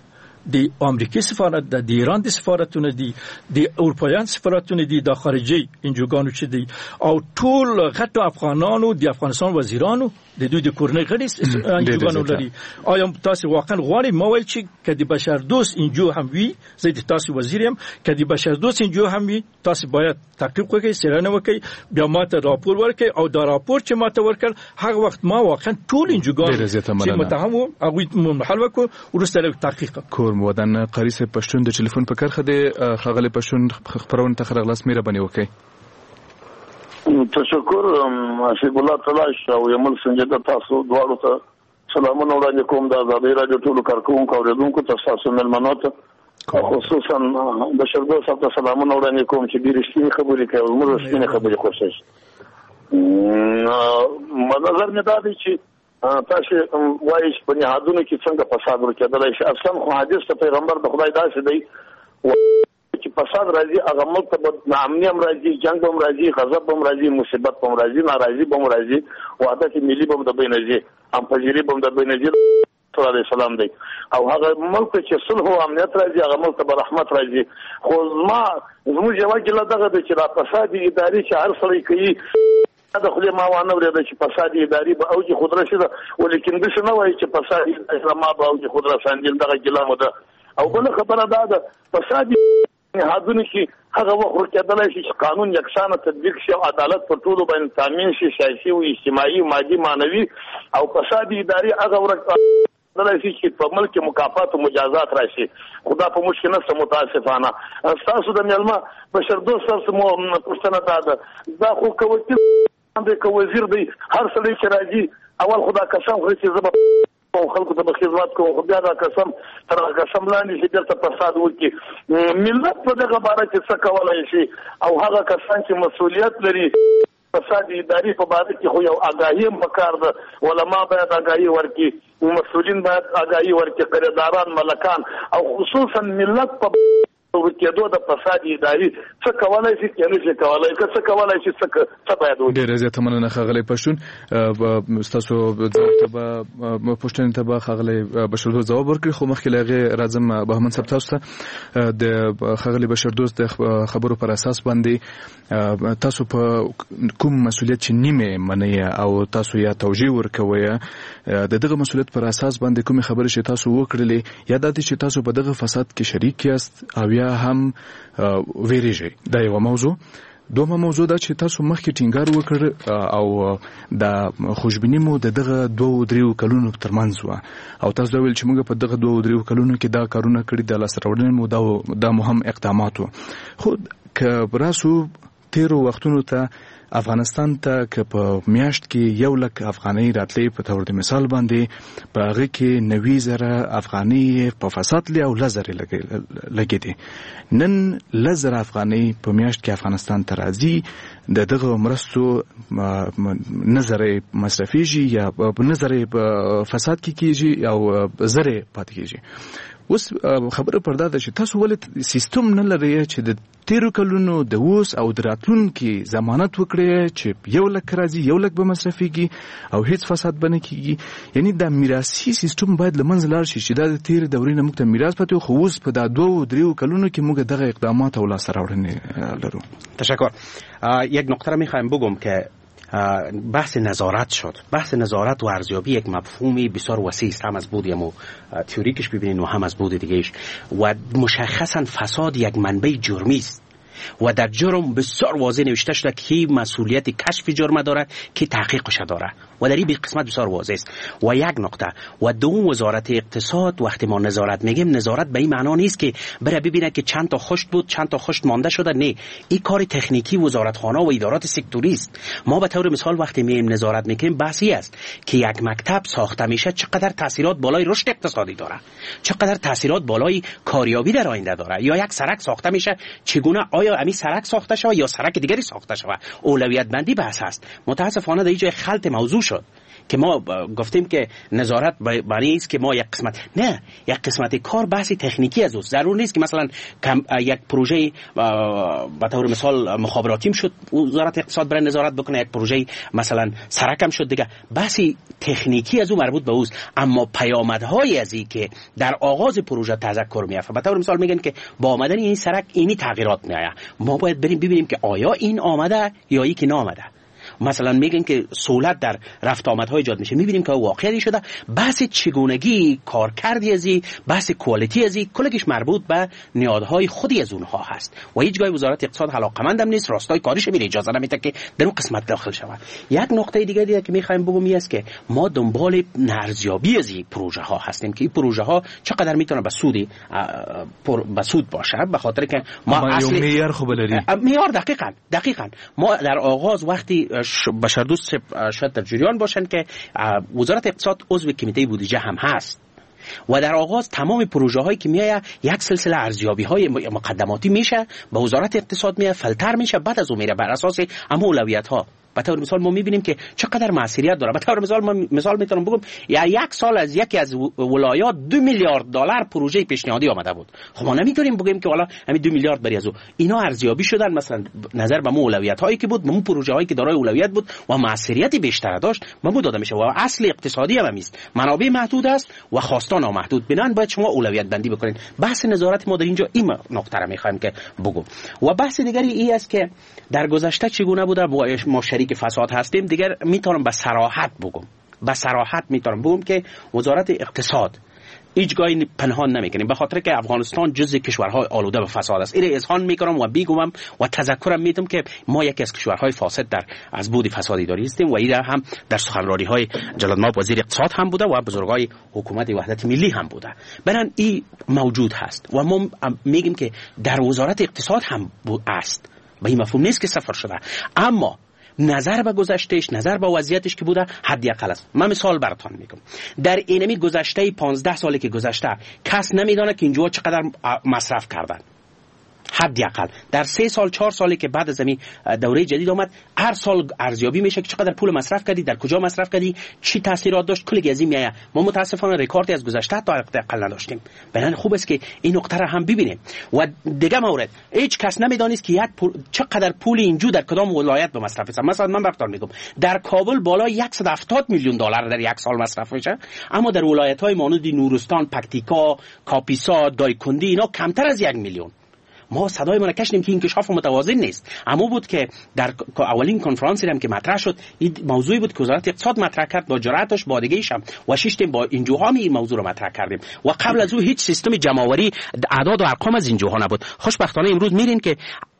د امریکای سفارت د ایران د سفارتونه دي د اروپایان سفارتونه دي د خارجي انجوګانو چې دي او ټول غټ افغانانو د افغانستان وزیرانو د دوی د کورنۍ غړي انجوګانو لري. آیا تاسو واقعا غواړئ مویل چې کدی بشر دوست انجو هم وي زه د تاسو وزیرم کدی بشر دوست انجو هم وي تاسو باید تحقیق وکړئ سرانه وکړئ بیا ماته راپور ورکړئ او دا راپور چې ماته ورکړ هغه وخت ما واقعا ټول انجوګانو چې متهم وو هغه محل وکړو ورسته له تحقیق کور مودن قاری صاحب پښتون د ټلیفون په کرخه د خغلی پښتون خبرونه تخره غلاس میره بنی وکي. تشکر حسیب الله تعالی او یمل سنجده تاسو دواړو ته سلامونه وړاندې کوم د آزادۍ راډیو ټولو کارکونکو او اوریدونکو ته تاسو ملمنو ته خصوصا د شردو صاحب ته سلامونه وړاندې کوم چې ډېر رښتینې خبرې کوي او موږ رښتینې خبرې خوښوي. نظر مې دا دی چې تاسو وایي چې په نهادونو کې څنګه فساد ورکېدلی شي. اصلا خو حدیث ته پیغمبر د خدای داسې دی چې فساد راځي هغه ملک ته ناامني هم راځي جنګ هم راځي غضب هم راځي مصیبت هم راځي ناراضي هم راځي وحدت ملي هم د بین راځي هم فجری هم د بین راځي صلی الله علیه وسلم دی او هغه ملک چې صلح او امنیت راځي هغه ملک ته رحمت راځي. خو زما زموږ یو ګله دغه د چې را فساد اداري چې هر سړی کوي دا خو ما وانه ورته چې فساد اداري به اوجه خودره شي ولیکن د شنو وایي چې فساد اداري ما به اوجه خودره ساندل دغه ګله مده او بل خبره ده د فساد نهادونو کې هغه وخت ورکېدلی شي چې قانون یکسانه تطبیق شي او عدالت پر ټولو باندې تامین شي سیاسي او اجتماعي مادي معنوي او فساد اداري هغه ورکېدلی شي چې په ملک مکافات او مجازات راشي. خدا په مشکل نه متاسفانه تاسو د ملما بشر دوست سره مو پښتنه ده دا خو کوي باندې کو وزیر دی هر سړی چې راځي اول خدا قسم خوري چې زما او خلکو ته خدمت کوم خو بیا دا قسم تر قسم لاندې چې درته فساد وکړي ملت په دغه باره کې څه کولای شي او هغه کسان چې مسؤلیت لري فساد اداري په باره کې خو یو آگاهي هم پکار ده علما باید آگاهي ورکړي مسؤلین باید آگاهي ورکړي قراردادان ملکان او خصوصا ملت په ورکېدو د فساد اداري څه کولای شي چې نه کولای څه کولای شي څه څه باید وکړي. ډېر زیات مننه خغلی پښتون تاسو ته به پښتون ته به خغلی بشردوست جواب ورکړي خو مخکې لغه راځم بهمن صاحب تاسو ته د خغلی بشردوست د خبرو پر اساس باندې تاسو په کوم مسولیت چې نیمه منی او تاسو یا توجیه ورکوي د دغه مسولیت پر اساس باندې کوم خبرې چې تاسو وکړلې یا د دې چې تاسو په دغه فساد کې شریک یاست او یا هم ویریږي دا یو موضوع. دومره موضوع دا چې تاسو مخکې ټینګار وکړ او د خوشبینی مو د دغه دوه دریو کلونو ترمنځ و او تاسو ویل چې موږ په دغه دوه دریو کلونو کې دا کارونه کړی د لاس راوړنې مو دا د مهم اقدامات وو. خو که براسو تیرو وختونو ته افغانستان ته که په میاشت کې یو لک افغانۍ راتلې په تور د مثال باندې په هغه کې نوي زره افغانۍ په فساد لې او لزرې لګېدې نن لزر افغانۍ په میاشت کې افغانستان ته راځي د دغه مرستو نظرې مصرفيږي یا نظرې فساد کې کیږي او زره پاتې کیږي. اوس خبره پردا ده چې تاسو ولې سیستم نه لري چې د تیرو کلونو د اوس او دراتلون کې ضمانت وکړي چې یو لک راځي یو لک به مصرفيږي او هیڅ فساد بنه کیږي. یعنی د میراثي سیستم باید لمنځ لاړ شي چې د تیر دورې نه موږ ته میراث پاتې خو اوس په دا دوه دریو کلونو کې موږ دغه اقدامات او لاس راوړنې لرو. تشکر. یک نکته را میخوایم بگم که بحث نظارت شد. بحث نظارت و ارزیابی یک مفهومی بسیار وسیع است، هم از بود و تئوریکش ببینین و هم از بود دیگهش و مشخصا فساد یک منبع جرمی است و در جرم بسیار واضح نوشته شده که مسئولیت کشف جرم داره که تحقیقش داره و در این قسمت بسیار واضح است. و یک نکته و دوم وزارت اقتصاد وقتی ما نظارت میگیم نظارت به این معنا نیست که بره ببینه که چند تا خشت بود چند تا خشت مانده شده، نه، این کار تکنیکی وزارتخانه و ادارات سکتوری است. ما به طور مثال وقتی میایم نظارت میکنیم بحثی است که یک مکتب ساخته میشه چقدر تاثیرات بالای رشد اقتصادی داره، چقدر تاثیرات بالای کاریابی در آینده داره، یا یک سرک ساخته میشه چگونه آیا امی سرک ساخته شود یا سرک دیگری ساخته شود. اولویت بندی بحث است. متاسفانه در اینجا خلط موضوع شد که ما گفتیم که نظارت برای است که ما یک قسمت نه یک قسمت کار بحث تکنیکی از اوست. ضرور نیست که مثلا یک پروژه به طور مثال مخابراتی شد وزارت اقتصاد برای نظارت بکنه، یک پروژه مثلا سرکم شد دیگه بحث تکنیکی از او مربوط به اوست. اما پیامدهای از این که در آغاز پروژه تذکر میافته، به طور مثال میگن که با آمدن این سرک اینی تغییرات میآید، ما باید بریم ببینیم که آیا این آمده یا ای که نامده. مثلا میگن که سهولت در رفت آمدهای جاده میشه، میبینیم که واقعی شده. بحث چگونگی کارکردی ازی، بحث کوالیتی ازی کلش مربوط به نیازهای خودی از اونها هست و هیچ جای وزارت اقتصاد علاقمندم نیست، راستای کاریش میره اجازه نمیده که در اون قسمت داخل شود. یک نقطه دیگه دیگه که میخوایم بگم است که ما دنبال ارزیابی از این پروژه ها هستیم که این پروژه ها چقدر میتونه به سودی به سود باشه، به خاطر که ما اصل معیار خوب لري. معیار دقیقاً دقیقاً ما در آغاز وقتی بشردوست شاید در جریان باشن که وزارت اقتصاد عضو کمیته بودجه هم هست و در آغاز تمام پروژه هایی که میاد یک سلسله ارزیابی های مقدماتی میشه به وزارت اقتصاد میاد، فلتر میشه، بعد از اون میره بر اساس اما اولویت ها. به طور مثال ما میبینیم که چقدر موثریت داره. به طور مثال ما مثال میتونم بگم یا یک سال از یکی از ولایات دو میلیارد دلار پروژه پیشنهادی آمده بود. خب ما نمیتونیم بگیم که والا همین دو میلیارد بری از او. اینا ارزیابی شدن مثلا نظر به اولویت هایی که بود، به پروژه هایی که دارای اولویت بود و موثریت بیشتر داشت ما داده میشه و اصل اقتصادی هم است. منابع محدود است و خواستان نامحدود، بنابراین باید شما اولویت بندی بکنید. بحث نظارت ما در اینجا این نکته را میخوایم که بگم. و بحث دیگری این است که در گذشته چگونه بوده ما شریک فساد هستیم. دیگر میتونم به صراحت بگم به صراحت میتونم بگم که وزارت اقتصاد هیچ گاهی پنهان نمیکنیم، به خاطر که افغانستان جزء کشورهای آلوده به فساد است. این اذعان میکنم و بیگم و تذکرم میدم که ما یکی از کشورهای فاسد در از بود فسادی داری هستیم و این هم در سخنرانی های جلالمآب وزیر اقتصاد هم بوده و بزرگای حکومت وحدت ملی هم بوده. برن این موجود هست و ما میگیم که در وزارت اقتصاد هم است. به این مفهوم نیست که صفر شده، اما نظر به گذشتهش، نظر به وضعیتش که بوده حدی اقل است. من مثال براتون میگم. در اینمی گذشته پانزده سالی که گذشته کس نمیدونه که اینجا چقدر مصرف کردن. حدی اقل در سه سال چهار سالی که بعد از این دوره جدید آمد هر سال ارزیابی میشه که چقدر پول مصرف کردی، در کجا مصرف کردی، چی تاثیرات داشت، کلی گزی میآید. ما متاسفانه رکوردی از گذشته تا اقل نداشتیم. بنابراین خوب است که این نکته را هم ببینیم. و دیگه مورد هیچ کس نمیدانست که یک پول چقدر پول اینجا در کدام ولایت به مصرف است. مثلا من براتون میگم در کابل بالای صد و هفتاد میلیون دلار در یک سال مصرف میشه، اما در ولایت‌های مانند نورستان، پکتیکا، کاپیسا، دایکندی اینا کمتر از یک میلیون. ما صدای ما کشیدیم که این انکشاف متوازن نیست. اما بود که در اولین کنفرانسی هم که مطرح شد این موضوعی بود که وزارت اقتصاد مطرح کرد با جرأتش با دیگه‌ایش هم و شیشتیم با این جوهام این موضوع رو مطرح کردیم و قبل از او هیچ سیستم جمع‌آوری اعداد و ارقام از این جوها نبود. خوشبختانه امروز میرین که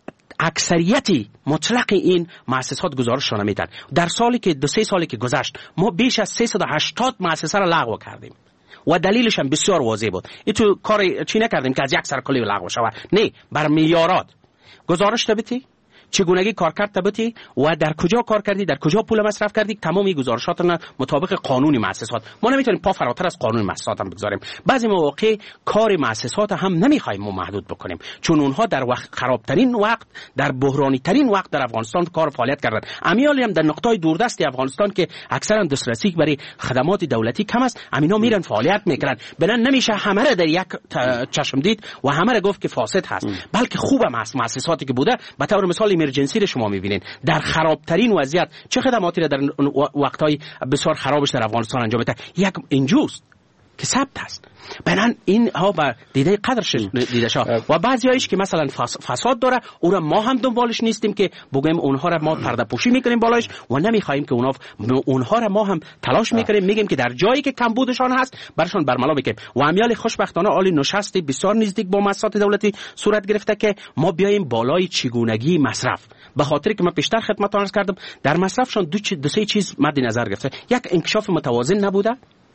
اکثریتی مطلق این مؤسسات گزارش را نمیدن. در سالی که دو سه سالی که گذشت ما بیش از سیصد و هشتاد مؤسسه را لغو کردیم و دلیلش هم بسیار واضح بود. این تو کار چی نکردیم که از یک سر کلی لغو شود، نه، بر میلیارات گزارش تبتی، چگونگی کار کرد تبتی و در کجا کار کردی، در کجا پول مصرف کردی، تمام این گزارشاتنا مطابق قانون مؤسسات. ما نمیتونیم پا فراتر از قانون مؤسسات هم بگذاریم. بعضی مواقع کار مؤسسات هم نمیخوایم ما محدود بکنیم، چون اونها در وقت خرابترین وقت، در بحرانی ترین وقت در افغانستان کار فعالیت کردن. امیالی هم در نقطه‌های دوردست افغانستان که اکثرا دسترسی برای خدمات دولتی کم است، امینا میرن فعالیت میکنن. بنان نمیشه همه را در یک چشم دید و همه را گفت که فاسد هست، بلکه خوبه مؤسساتی که بوده. به طور مثال امرجنسی رو شما میبینین در خرابترین وضعیت چه خدماتی را در وقتهای بسیار خرابش در افغانستان انجام میده. یک اینجوست که ثبت است. بنان این ها با دیده قدرش دیده شد و بعضیایش که مثلا فساد داره اون را ما هم دنبالش نیستیم که بگیم اونها را ما پرده پوشی میکنیم بالایش و نمیخوایم که اونها اونها را ما هم تلاش میکنیم، میگیم که در جایی که کمبودشان هست برشان برملا میکنیم. و امیال خوشبختانه عالی نشستی بسیار نزدیک با مؤسسات دولتی صورت گرفته که ما بیایم بالای چگونگی مصرف، به خاطر که من پیشتر خدمتتون عرض کردم در مصرفشان دو, دو سه چیز مد نظر گرفته. یک انکشاف متوازن نبوده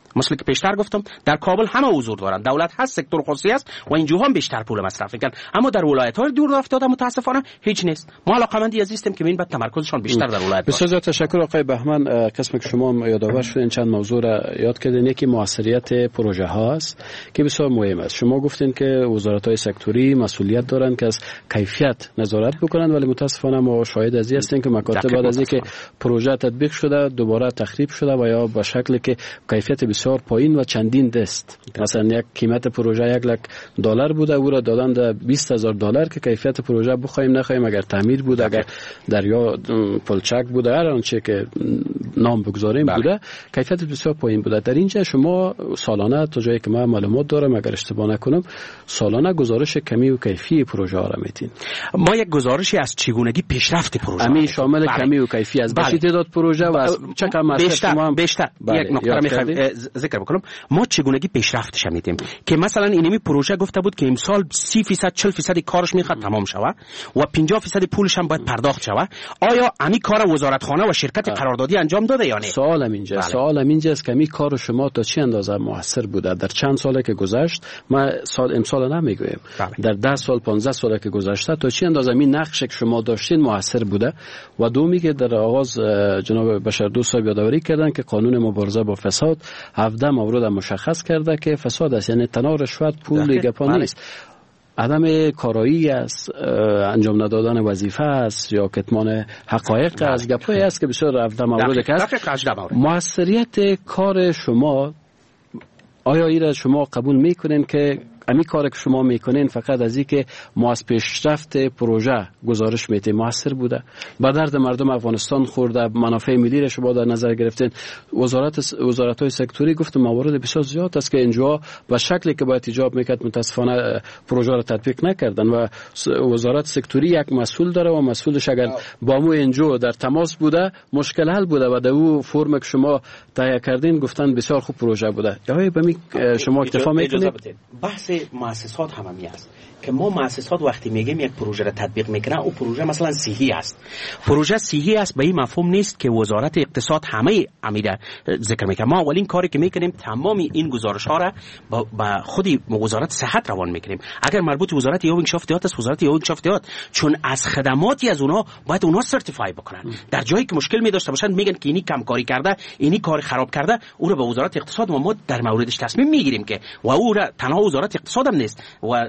مثل که پیشتر گفتم در کابل همه حضور دارن، دولت هست، سکتور خصوصی است و اینجا هم بیشتر پول مصرف میکنن، اما در ولایت‌های دور افتاده متاسفانه هیچ نیست. ما علاقه‌مندی عزیزیم که این بعد تمرکزشان بیشتر در ولایت باشه. بسیار تشکر آقای بهمن. قسم که شما یادآور شدین چند موضوع را یاد کردین. یکی موثریت پروژه ها است که بسیار مهم است. شما گفتین که وزارت‌های سکتوری مسئولیت دارن که از کیفیت نظارت بکنن، ولی متاسفانه ما شاهد از این هستیم که مکاتب بعد از اینکه پروژه تطبیق شده دوباره تخریب شده و یا به شکلی که کیفیت بسیار پایین و چندین دست. مثلا یک قیمت پروژه یک لک دلار بوده، او را دادن در بیست هزار دلار که کیفیت پروژه بخوایم نخوایم، اگر تعمیر بود، اگر دریا پلچک بوده، هر آنچه که نام بگذاریم بوده، کیفیت بسیار پایین بوده. در اینجا شما سالانه تا جایی که من معلومات دارم، اگر اشتباه نکنم، سالانه گزارش کمی و کیفی پروژه ها را میتین. ما یک گزارشی از چگونگی پیشرفت پروژه همین شامل بله. کمی و کیفی از بله. تعداد پروژه و از چقدر مصرف شما هم بیشتر بله. یک نکته را میخوایم ذکر بکنم. ما چگونگی پیشرفتش میتیم که مثلا اینمی پروژه گفته بود که امسال سی درصد چهل درصد کارش میخواد تمام شوه و پنجاه درصد پولش هم باید پرداخت شوه. آیا امی کار وزارتخانه و شرکت قراردادی انجام داده یا نه؟ سوالم اینجا بله. سوالم اینجا است که می کار شما تا چه اندازه موثر بوده در چند ساله که گذشت؟ ما سال امسال نمیگویم بله. در ده سال پانزده ساله که گذشته تا چه اندازه می نقش که شما داشتین موثر بوده؟ و دومی که در آغاز جناب بشردوست صاحب یادآوری کردن که قانون مبارزه با فساد هفده مورد مشخص کرده که فساد است، یعنی تنها رشوت، پول، گپا نیست، عدم کارایی است، انجام ندادن وظیفه است یا کتمان حقایق است، گپایی است که بسیار هفده مورد که است. موثریت کار شما آیا این شما قبول میکنین که امی کار که شما میکنین فقط از این که ما از پیشرفت پروژه گزارش میتیم موثر بوده، به درد مردم افغانستان خورده، منافع ملی را شما در نظر گرفتین؟ وزارت وزارت‌های سکتوری گفتم موارد بسیار زیاد است که اینجا به شکلی که باید ایجاب میکرد متاسفانه پروژه را تطبیق نکردن و وزارت سکتوری یک مسئول داره و مسئولش اگر با مو اینجا در تماس بوده مشکل حل بوده و در او فرم که شما تهیه کردین گفتن بسیار خوب پروژه بوده. یا به می شما اکتفا میکنید؟ بحث مؤسسات هم همی است که ما مؤسسات وقتی میگیم یک پروژه را تطبیق میکنه او پروژه مثلا صحیح است، پروژه صحیح است به این مفهوم نیست که وزارت اقتصاد همه امیده ذکر میکنه. ما اولین کاری که میکنیم تمام این گزارش ها را با, با خودی وزارت صحت روان میکنیم. اگر مربوط وزارت یا انکشافات است وزارت یا انکشافات، چون از خدماتی از اونها باید اونها سرتیفای بکنن. در جایی که مشکل می داشته باشن میگن که اینی کم کاری کرده، اینی کار خراب کرده، او را به وزارت اقتصاد و ما در موردش تصمیم میگیریم که و او را تنها وزارت اقتصاد هم نیست و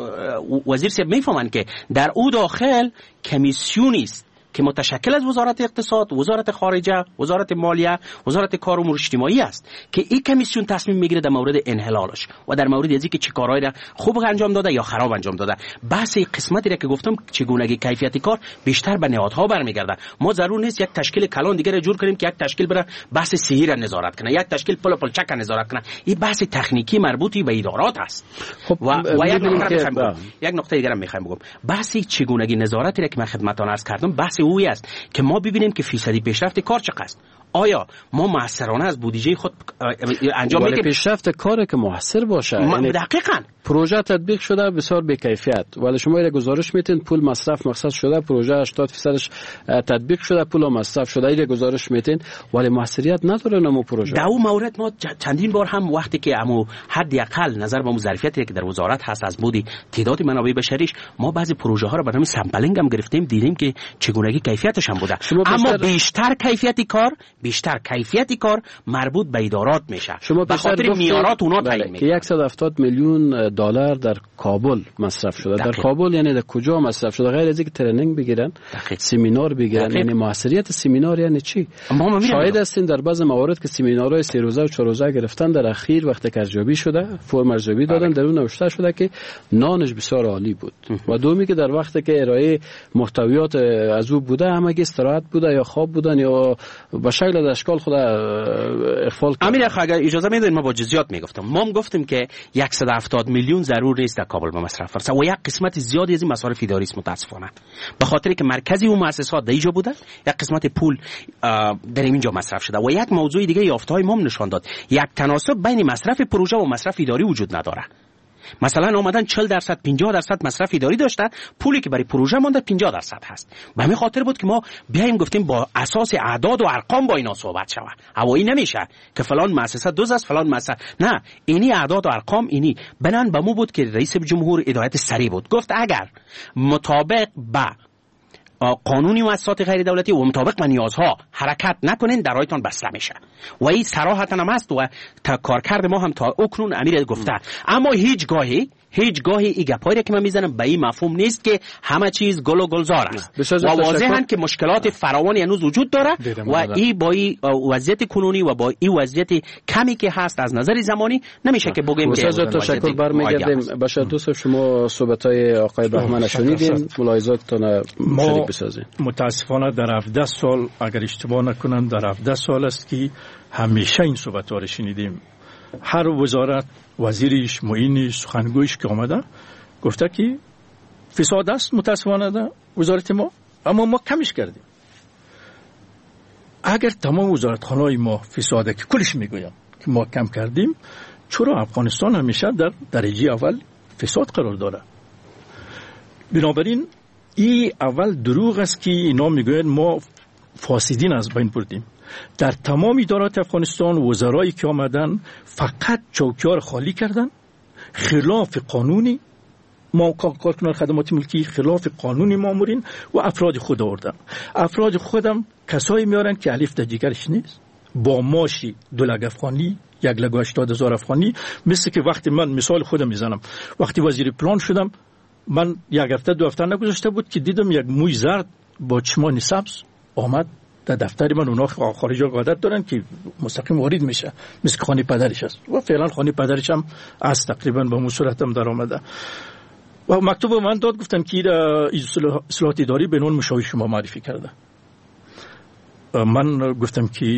وزیر صاحب میفهمن که در او داخل کمیسیونی است که متشکل از وزارت اقتصاد، وزارت خارجه، وزارت مالیه، وزارت کار و امور اجتماعی است که این کمیسیون تصمیم میگیره در مورد انحلالش و در مورد از اینکه چه کارهایی را خوب انجام داده یا خراب انجام داده. بحث قسمتی را که گفتم چگونگی کیفیت کار بیشتر به نهادها برمیگرده. ما ضرور نیست یک تشکیل کلان دیگه را جور کنیم که یک تشکیل بره بحث صحیح را نظارت کنه، یک تشکیل پل پل چک نظارت کنه. این بحث تکنیکی مربوطی به ادارات است. خب و, و یک نکته یک نکته دیگه هم میخوام بگم، بحث چگونگی نظارتی را که من خدمتتون عرض کردم بحث اوی است که ما ببینیم که فیصدی پیشرفت کار چقدر است. آیا ما موثرانه از بودجه خود انجام میدیم؟ پیشرفت کار که موثر باشه، یعنی دقیقاً پروژه تطبیق شده بسیار به کیفیت، ولی شما ایره گزارش میتین پول مصرف مقصد شده، پروژه هشتاد درصدش تطبیق شده، پول مصرف شده، ایره گزارش میتین ولی موثریت نداره نمو پروژه. در اون مورد ما چندین بار هم وقتی که امو حداقل نظر به ظرفیتی که در وزارت هست از بودی تعداد منابع بشریش، ما بعضی پروژه ها رو برنامه سامپلینگ هم گرفتیم، دیدیم که چگونگی کیفیتش هم بوده. اما بیشتر کیفیتی کار بیشتر کیفیتی کار مربوط به ادارات میشه، به خاطر میارات اونا تعیین میکنه که صد و هفتاد میلیون دلار در کابل مصرف شده. دقیق. در کابل یعنی در کجا مصرف شده؟ غیر از اینکه ترنینگ بگیرن، دقیق. سمینار بگیرن. دقیق. یعنی موثریت سمینار یعنی چی؟ شاهد هستین در بعض موارد که سمینارهای سه روزه و چهار روزه گرفتن، در اخیر وقتی که ارزیابی شده فرم ارزیابی دادن، در اون نوشته شده که نانش بسیار عالی بود و دومی که در وقتی که ارائه محتویات از او بوده همگی استراحت بوده یا خواب بودن یا به شکل در اشکال خود اخفال کرد. امیر اخ اگر اجازه میدین ما با جزئیات میگفتم. ما هم گفتیم که صد و هفتاد میلیون ضرور نیست در کابل به مصرف برسه و یک قسمت زیادی از این مصارف اداری است متاسفانه، به خاطر که مرکزی اون مؤسسات در اینجا بوده، یک قسمت پول در اینجا مصرف شده. و یک موضوع دیگه یافته‌های ما نشان داد، یک تناسب بین مصرف پروژه و مصرف اداری وجود نداره. مثلا آمدن چهل درصد پنجاه درصد مصرف اداری داشته، پولی که برای پروژه مونده پنجاه درصد هست. به همین خاطر بود که ما بیایم گفتیم با اساس اعداد و ارقام با اینا صحبت شود. هوایی نمیشه که فلان مؤسسه دوز است فلان مؤسسه، نه، اینی اعداد و ارقام اینی بنان به مو بود که رئیس جمهور هدایت سریع بود، گفت اگر مطابق به قانونی مؤسسات غیر دولتی و مطابق به نیازها حرکت نکنین در رایتان بسته میشه و این صراحتا هم است و تا کارکرد ما هم تا اکنون امیر گفته. اما هیچ گاهی هیچ گاهی این گپایی که من میزنم به این مفهوم نیست که همه چیز گل و گلزار است و واضحاً که مشکلات فراوانی هنوز وجود داره و این با این وضعیت کنونی و با این وضعیت کمی که هست از نظر زمانی نمیشه که بگیم که تشکر. برمیگردیم باشد دوست شما صحبت‌های آقای بهمن شنیدیم، ملاحظاتتون شریک بسازید. متاسفانه در هفده سال اگر اشتباه نکنم در هفده سال است که همیشه این صحبت‌ها رو شنیدیم. هر وزارت وزیرش معینش سخنگویش که آمده گفته که فساد است متاسفانه در وزارت ما، اما ما کمش کردیم. اگر تمام وزارتخانه‌های ما فساده که کلش میگویم که ما کم کردیم، چرا افغانستان همیشه در درجه اول فساد قرار داره؟ بنابراین این اول دروغ است که اینا میگوید ما فاسدین از بین بردیم. در تمام ادارات افغانستان وزرایی که آمدن فقط چوکیار خالی کردن، خلاف قانونی ما کارکنان خدمات ملکی، خلاف قانونی مامورین و افراد خود آوردن. افراد خودم کسایی میارن که الف در جگرش نیست، با ماشی دو لگ افغانی یک لگ و هشتاد هزار افغانی. مثل که وقتی من مثال خودم میزنم، وقتی وزیر پلان شدم من یک هفته دو هفته نگذاشته بود که دیدم یک موی زرد با چشمان سبز آمد در دفتر من. اونا خارجی عادت دارن که مستقیم وارد میشه، مثل خانه پدرش است و فعلا خانه پدرش هم از تقریبا به اون صورت هم در آمده و مکتوب من داد گفتن که اصلاحات اداری به نوع مشاور شما معرفی کرده. من گفتم که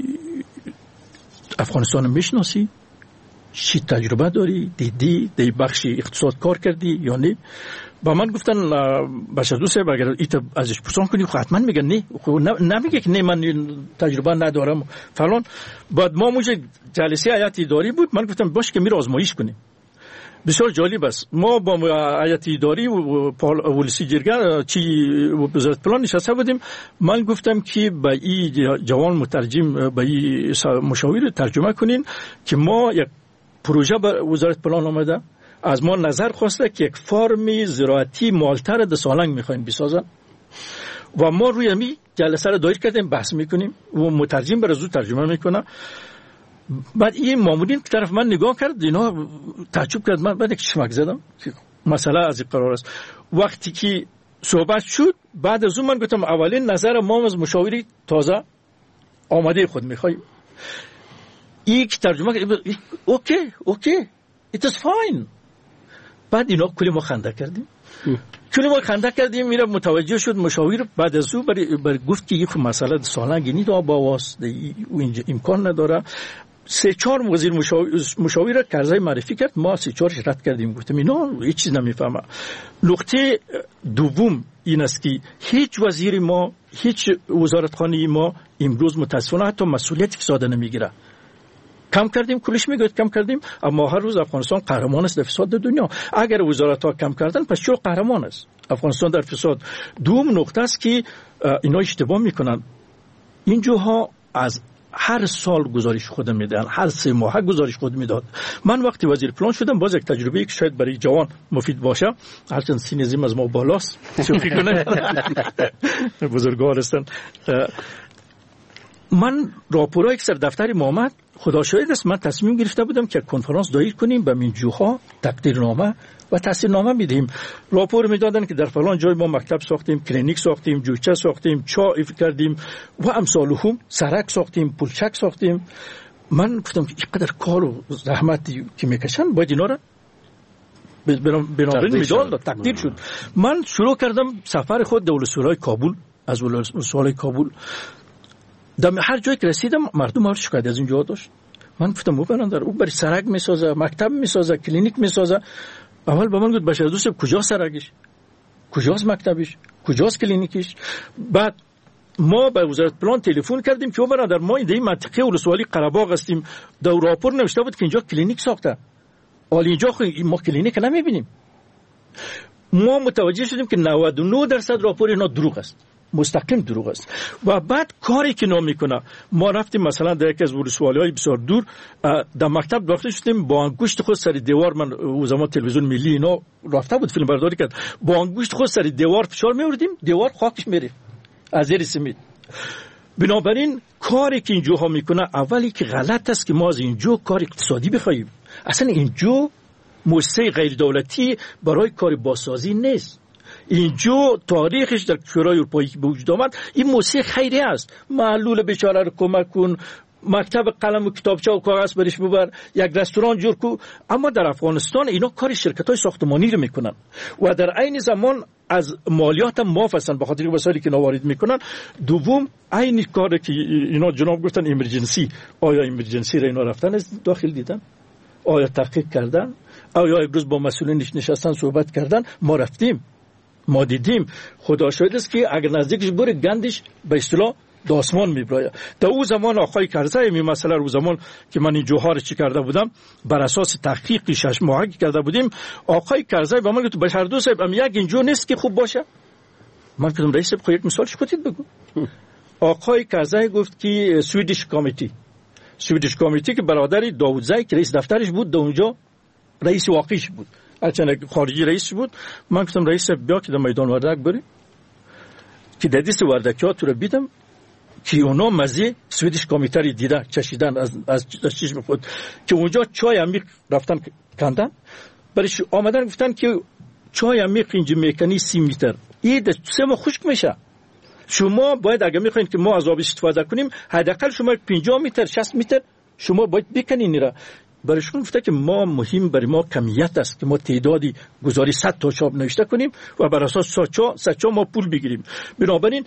افغانستان میشناسی؟ چی تجربه داری؟ دیدی؟ دی بخش اقتصاد کار کردی یا نه؟ با من گفتن بشر دوست اگر ایت ازش پرسان کنی خب حتما میگن نه، نمیگه که نه من تجربه ندارم فلان. بعد ما موجه جلسه هیئت اداری بود، من گفتم باش که میره آزمایش کنیم. بسیار جالب است. ما با هیئت اداری و پالیسی جرگه چی وزارت پلان نشسته بودیم. من گفتم که با این جوان مترجم با این مشاور ترجمه کنین که ما یک پروژه به وزارت پلان آمده، از ما نظر خواسته که یک فرم زراعتی مالتر در سالنگ میخواین بسازن و ما روی می جلسه رو دایر کردیم، بحث میکنیم و مترجم بر زود ترجمه میکنه. بعد این مامورین که طرف من نگاه کرد اینا تعجب کرد. من بعد چشمک زدم که مسئله از این قرار است. وقتی که صحبت شد بعد از اون من گفتم اولین نظر ما از مشاوری تازه آماده خود میخوایم. این که ترجمه کرد اوکی اوکی it is fine. بعد اینا کلی ما خنده کردیم کلی ما خنده کردیم میره متوجه شد مشاور. بعد از اون برای بر گفت که یک مسئله سالنگ نیست با واسطه اینجا امکان نداره. سه چهار وزیر مشاور مشاور کرزی معرفی کرد، ما سه چهار رد کردیم. گفتم اینا هیچ چیز نمیفهمه. نقطه دوم این است که هیچ وزیر ما هیچ وزارتخانه ما امروز متاسفانه حتی مسئولیت اقتصاد نمیگیره. کم کردیم کلش میگوید کم کردیم، اما هر روز افغانستان قهرمان است در فساد دنیا. اگر وزارت ها کم کردن پس چرا قهرمان است افغانستان در فساد؟ دوم نقطه است که اینا اشتباه میکنن. اینجاها از هر سال گزارش خود میدن، هر سه ماه گزارش خود میداد. من وقتی وزیر پلان شدم باز یک تجربه که شاید برای جوان مفید باشه، هرچند سینزیم از ما بالاست شوخی کنه بزرگوار هستن. من راپورای که سر دفتر محمد خدا شاهد است من تصمیم گرفته بودم که کنفرانس دایر کنیم به منجوها تقدیرنامه و تحصیلنامه میدیم. راپور میدادن که در فلان جای ما مکتب ساختیم، کلینیک ساختیم، جوچه ساختیم، چای کردیم و امثالهم، سرک ساختیم، پلچک ساختیم. من گفتم که اینقدر کار و زحمتی که میکشن باید اینا را بنابراین میدان داد تقدیر شد. من شروع کردم سفر خود دولت سرای کابل. از دولت سرای کابل در هر جایی که رسیدم مردم هر شکایت از اینجا داشت. من گفتم او برادر او برای سرک میسازه، مکتب میسازه، کلینیک میسازه. اول به من گفت بشر دوست کجا سرکش، کجاست مکتبش، کجاست کلینیکش. بعد ما به وزارت پلان تلفن کردیم که او برادر ما این منطقه ولسوالی قره باغ هستیم، در راپور نوشته بود که اینجا کلینیک ساخته. حالا اینجا خو ما کلینیک نمیبینیم. ما متوجه شدیم که نود و نه درصد راپور اینا دروغ است، مستقیم دروغ است. و بعد کاری که نام میکنه، ما رفتیم مثلا در یکی از ولسوالی‌های بسیار دور در مکتب داخل شدیم، با انگشت خود سر دیوار، من او زمان تلویزیون ملی اینا رفته بود فیلم برداری کرد، با انگشت خود سر دیوار فشار میوردیم، دیوار خاکش میره از زیر سمید. بنابراین کاری که اینجوها میکنه اولی که غلط است که ما از اینجا کار اقتصادی بخوایم. اصلا اینجا مؤسسه غیر دولتی برای کار بازسازی نیست. اینجا تاریخش در کشورهای اروپایی که به وجود آمد این موسیقی خیریه است. معلول بیچاره رو کمک کن، مکتب قلم و کتابچه و کاغذ برش ببر، یک رستوران جور کو. اما در افغانستان اینا کار شرکت‌های ساختمانی رو میکنن و در عین زمان از مالیات هم معاف هستن به خاطر وسایلی که وارد میکنن. دوم عین کاری که اینا جناب گفتن ایمرجنسی، آیا ایمرجنسی را اینا رفتن داخل دیدن؟ آیا تحقیق کردن؟ آیا امروز با مسئولینش نشستن صحبت کردن؟ ما رفتیم، ما دیدیم. خدا شاهد است که اگر نزدیکش بره گندش به اصطلاح داسمان میبراید. در او زمان آقای کرزی می مسئله رو زمان که من این جوهر چی کرده بودم بر اساس تحقیقی شش ماهه کرده بودیم، آقای کرزی به من گفت بشار دو صاحب ام یک اینجا نیست که خوب باشه. من گفتم رئیس صاحب یک مثالش خودت بگو. آقای کرزی گفت که سویدیش کمیتی سویدیش کمیتی که برادری داوودزی که رئیس دفترش بود، اونجا رئیس واقعیش بود، هرچند خارجی رئیس بود. من گفتم رئیس صاحب بیا که در میدان وردک بری که در دیست وردکیات تو رو بیدم که اونا مزه سویدیش کمیته رو دیده چشیدن از, از, از چشم خود، که اونجا چای عمیق رفتن کندن برش آمدن گفتن که چای عمیق اینجا میکنی سی متر این در سه ماه خشک میشه. شما باید اگر میخواین که ما از آب استفاده کنیم حداقل شما پنجاه متر شصت متر شما باید بکنین را. برایشون گفته که ما مهم برای ما کمیت است که ما تعدادی گزاری صد تا چاپ نوشته کنیم و بر اساس صد چا ما پول بگیریم. بنابراین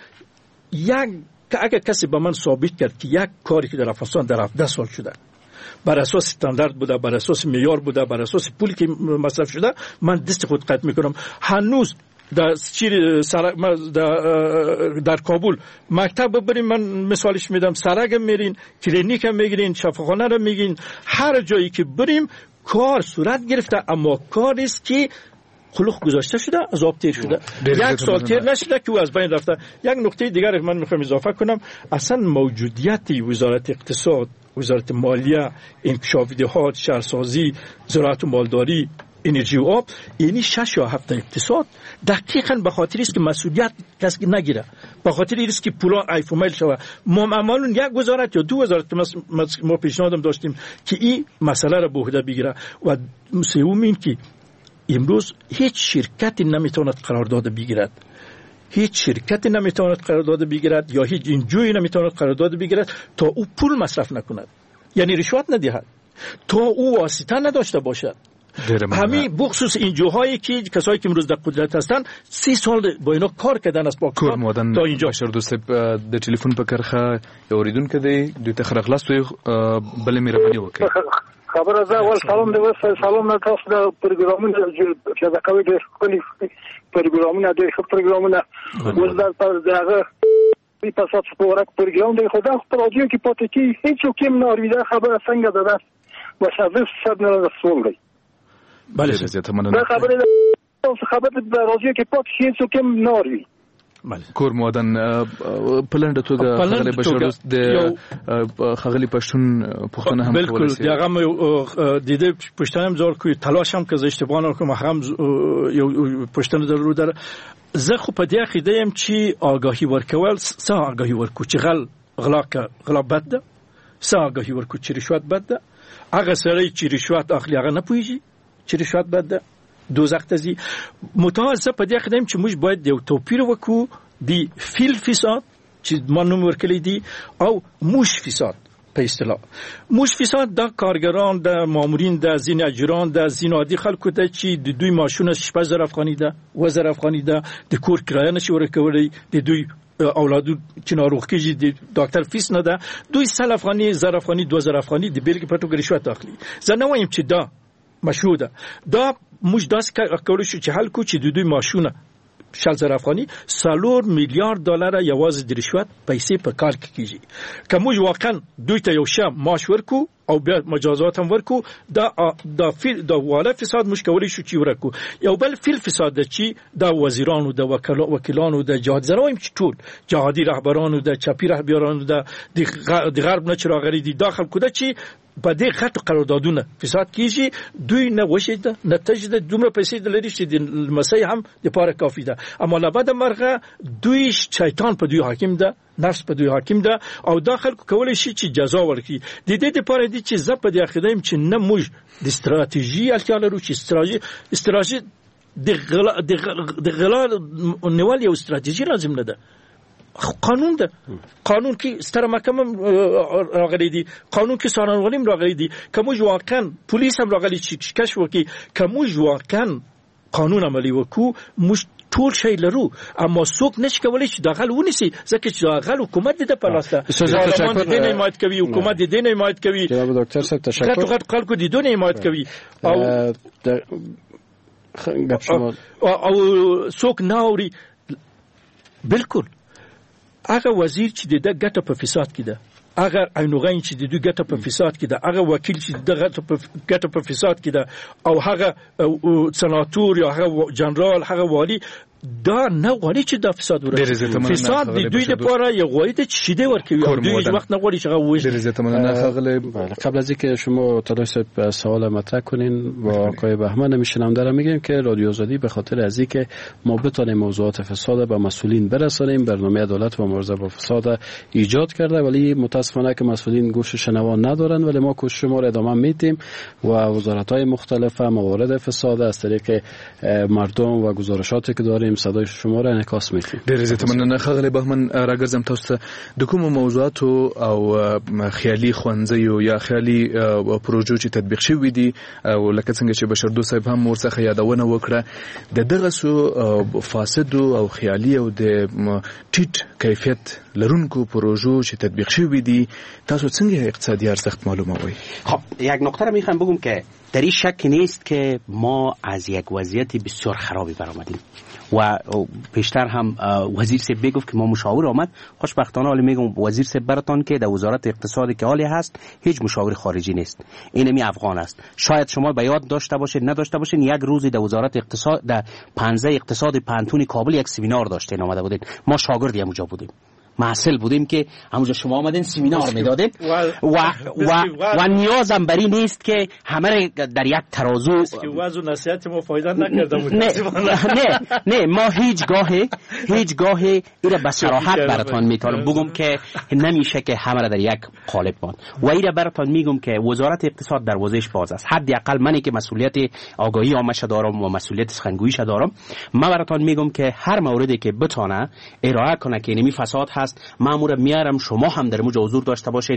یک اگر کسی به من ثابت کرد که یک کاری که در افغانستان در هفده سال شده بر اساس استاندارد بوده، بر اساس معیار بوده، بر اساس پولی که مصرف شده، من دست خود قطع میکنم. هنوز در چیر سرک در, در کابل مکتب ببرین، من مثالش میدم، سرک میرین، کلینیک میگیرین، شفاخانه رو میگین، هر جایی که بریم کار صورت گرفته، اما کار است که خلوخ گذاشته شده، از آب تیر شده، یک سال تیر نشده که او از بین رفته. یک نکته دیگر من میخوام اضافه کنم، اصلا موجودیت وزارت اقتصاد، وزارت مالیه، انکشاف دهات، شهرسازی، زراعت و مالداری، انرژی و آب، یعنی شش یا هفت اقتصاد دقیقاً به خاطر است که مسئولیت کسی نگیره، به خاطر است که پولا ایفومیل شوه. ما معمولاً یک وزارت یا دو وزارت ما پیشنهادم داشتیم که این مسئله را به عهده بگیره. و سوم این که امروز هیچ شرکتی نمیتواند قرارداد بگیرد، هیچ شرکتی نمیتواند قرارداد بگیرد یا هیچ انجویی نمیتواند قرارداد بگیرد تا او پول مصرف نکند، یعنی رشوت ندهد، تا او واسطه نداشته باشد. همین بخصوص اینجاهایی که کسایی که امروز در قدرت هستن سی سال با اینا کار کردن از پاکستان تا اینجا. بشار دوست د ټلیفون په کرخه اوریدون کدی دوی ته خرخلاص تو بل مهرباني وکړي. خبره ده ول سلام دی وس سلام نه تاسو د پروګرامونو چې دا کوي د خپل پروګرامونو د خپل پروګرامونو ولدا پر دغه په تاسو په ورک پروګرام دی خدا په رادیو کې پاتې کی هیڅ کوم نه اوریده خبره څنګه ده ده مشابه صد نه رسول دی. بله زیاته مننه. دا خبره ده خبره د رادیو کې پاتې هیڅ کوم نه اوریده. کور مودن پلند توګه خغلی بشر د خغلی پښتون پښتون هم بالکل دغه د دې پښتون هم زور کوي تلاش هم که اشتباه نه کوم هم یو پښتون ضرور در زه خو په دې عقیده يم چې آگاهی ورکول څه آگاهی ورکو چې غل غلا غلا بد ده، څه آگاهی ورکو چې رشوت بد ده. هغه سړی چې رشوت اخلي هغه نه پوهیږي چې رشوت بد ده، دوزخ ته ځي. متاسفه په دې خدایم چې موږ باید یو توپیر وکړو دی فیل فساد چې ما نوم ورکړی دی او موش فساد. په اصطلاح موش فساد د کارګران، د مامورین، د ځین اجران، د ځین عادي خلکو ته چې د دوی ماشونه شپږ زره افغاني ده، اووه زره افغاني ده، د کور کرایه نشي ورکولی، د دوی اولادو چې ناروغ کېږي د ډاکټر فیس نه ده، دوی سل افغاني، زر افغاني، دوه زره افغاني د بیلګې په توګه رشوت اخلي. زه نه وایم چې دا مشروع ده، دا موږ داسې کولی شو چې حل کو چې د دوی ماشونه شل زره افغاني څلور میلیارډ ډالر یوازې د رشوت پیسې په کار کې کیږي. که موږ واقعا دوی ته یو ښه معاش ورکو او بیا مجازات هم ورکو دا دا فیل دا والا فساد مشکولی شو چی ورکو یو بل فیل فساد چی دا وزیرانو دا وکیلانو دا جهاد زرایم چی ټول جهادي رهبرانو دا چپی رهبرانو دا د غرب نه چراغلی دي داخل کوده چی په دې خط قراردادونه فساد کیږي دوی نه وشیده نتیجه د دومره پیسې د لري چې د مسیح هم د پاره کافی ده اما لبد مرغه دوی شیطان په دوی حاکم ده نفس په دوی حاکم ده او داخل کولای شي چې جزا ورکړي د دې لپاره دي چې زپ د اخیدایم چې نه موږ د استراتیژي اړتیا لرو چې استراتیژي استراتیژي د غلا د غلا نیول یو استراتیژي لازم نه ده قانون ده قانون کې ستر محکمه راغلي دي قانون کې سارنوالیم راغلي دي کوم واقعا پولیس هم راغلي چې کشف وکړي کوم واقعا قانون عملی وکړو مش ټول شی لرو اما څوک نشي کولای چې داخل ونیسي ځکه چې داخل حکومت د په لاس ده پارلمان د دینه حمایت کوي حکومت د دینه حمایت کوي جناب دکتر صاحب تشکر غټ غټ خلکو د دینه حمایت کوي او او څوک ناوري بالکل هغه وزیر چې د ګټه په فساد کې ده هغه عینوغین چې د دوی ګټه په فساد کې ده هغه وکیل چې د ګټه په فساد کې ده او هغه سناتور یا هغه جنرال هغه والی دا نه غواړي چې د فساد ورته فساد د دوی لپاره یو غواړي چې شیده ورکوي او دوی هیڅ وخت نه غواړي چې هغه وښه در عزت مننه خغلی قبل از اینکه شما تلاش سوال مطرح کنین با آقای بهمن میشنم دارم میگم که رادیو آزادی به خاطر از اینکه ما بتونیم موضوعات فساد به مسئولین برسانیم برنامه عدالت و مبارزه با فساد ایجاد کرده ولی متاسفانه که مسئولین گوش شنوا ندارن ولی ما کوشش ما را ادامه میدیم و وزارت‌های مختلف موارد فساد از طریق مردم و گزارشاتی که داریم صدای شما را انعکاس می‌کنیم. ډېر عزت مننه خغلی بهمن راګرځم تاسو ته د کوم موضوعاتو او خیالي خوانځیو یا خیالي پروژو چې تطبیق شوي دي او لکه څنګه چې بشردو صاحب هم ورڅخه یادونه وکړه د دغه سو فاسد او خیالي او د ټیټ کیفیت لرونکو پروژو چې تطبیق شوي دي تاسو څنګه اقتصادي ارزښت معلوموي؟ خب یک نکته را میخوام بگم که در این شک نیست که ما از یک وضعیت بسیار خرابی برآمدیم و پیشتر هم وزیر سیب بگفت که ما مشاور آمد خوشبختانه حالی میگم وزیر سیب براتان که در وزارت اقتصادی که حالی هست هیچ مشاور خارجی نیست اینمی افغان است شاید شما به یاد داشته باشید نداشته باشین یک روزی در وزارت اقتصاد در پنزه اقتصاد پانتون کابل یک سمینار داشتین آمده بودین ما شاگردی همونجا بودیم محصل بودیم که همونجا شما آمدین سمینار میدادین و و و نیازم بری نیست که همه در یک ترازو که وضع و نصیحت ما فایده نکرده بود نه نه نه ما هیچ گاهی هیچ گاهی ایره به صراحت براتون میتونم بگم که نمیشه که همه را در یک قالب ماند و ایره براتون میگم که وزارت اقتصاد دروازهش باز است حداقل منی که مسئولیت آگاهی عامه دارم و مسئولیت سخنگویی دارم من براتون میگم که هر موردی که بتونه ارائه کنه که نمی فساد مامور میارم شما هم در موجه حضور داشته باشین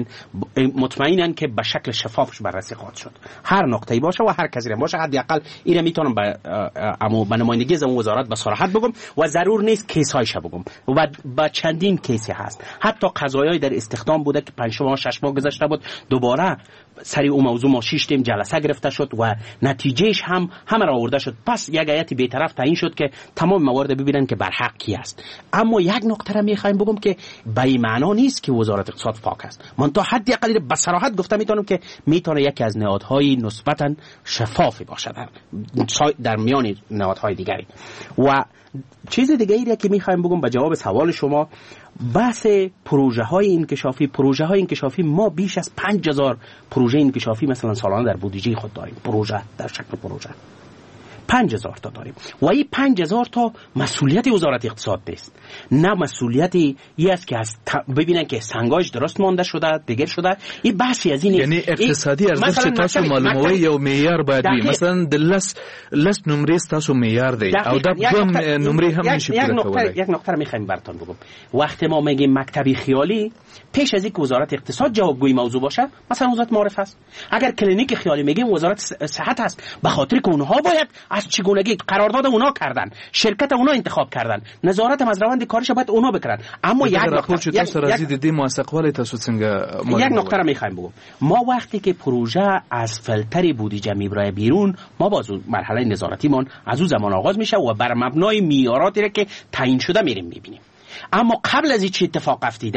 مطمئنن که به شکل شفافش بررسی خواهد شد هر نقطه‌ای باشه و هر کسی باشه حداقل اینو میتونم به اما به نمایندگی از اون وزارت به صراحت بگم و ضرور نیست کیس هایش بگم و با چندین کیسی هست حتی قضایای در استخدام بوده که پنج ماه شش ماه گذشته بود دوباره سری اون موضوع ما شش تیم جلسه گرفته شد و نتیجهش هم همه را آورده شد پس یک هیئت بی‌طرف تعیین شد که تمام موارد ببینن که بر حق کی است اما یک نکته را میخوایم بگم که به این معنا نیست که وزارت اقتصاد فاک است من تا حدی اقل به صراحت گفتم میتونم که میتونه یکی از نهادهای نسبتا شفافی باشه در در میان نهادهای دیگری و چیز دیگه ای که میخوایم بگم به جواب سوال شما بحث پروژه های انکشافی پروژه های انکشافی ما بیش از پنج هزار پروژه انکشافی مثلا سالانه در بودجه خود داریم پروژه در شکل پروژه پنج هزار تا داریم و این پنج هزار تا مسئولیت وزارت اقتصاد نیست نه مسئولیتی ای است که از ت... ببینن که سنگاش درست مانده شده دیگر شده این بحثی از این یعنی اقتصادی ارزش تاسو معلوموي یو معیار باید وي مثلا د لس لس نمرې تاسو معیار دی او دا دوم نمرې هم نشي پوره کولای یک نکته رو میخوایم براتون بگم وقتی ما میگیم مکتبی خیالی پیش از اینکه وزارت اقتصاد جوابگوی موضوع باشه مثلا وزارت معارف است اگر کلینیک خیالی میگیم وزارت صحت است به خاطر که اونها باید از چگونگی قرارداد اونا کردن شرکت اونا انتخاب کردن نظارت از روند کارش باید اونا بکنن اما یک نکته تاسو راځي د دې موثقوالی تاسو څنګه یک نکته را میخوایم بگم ما وقتی که پروژه از فلتر بودجه میبره بیرون ما باز مرحله نظارتیمون از اون زمان آغاز میشه و بر مبنای معیاراتی که تعیین شده میریم میبینیم اما قبل از این چه اتفاق افتیده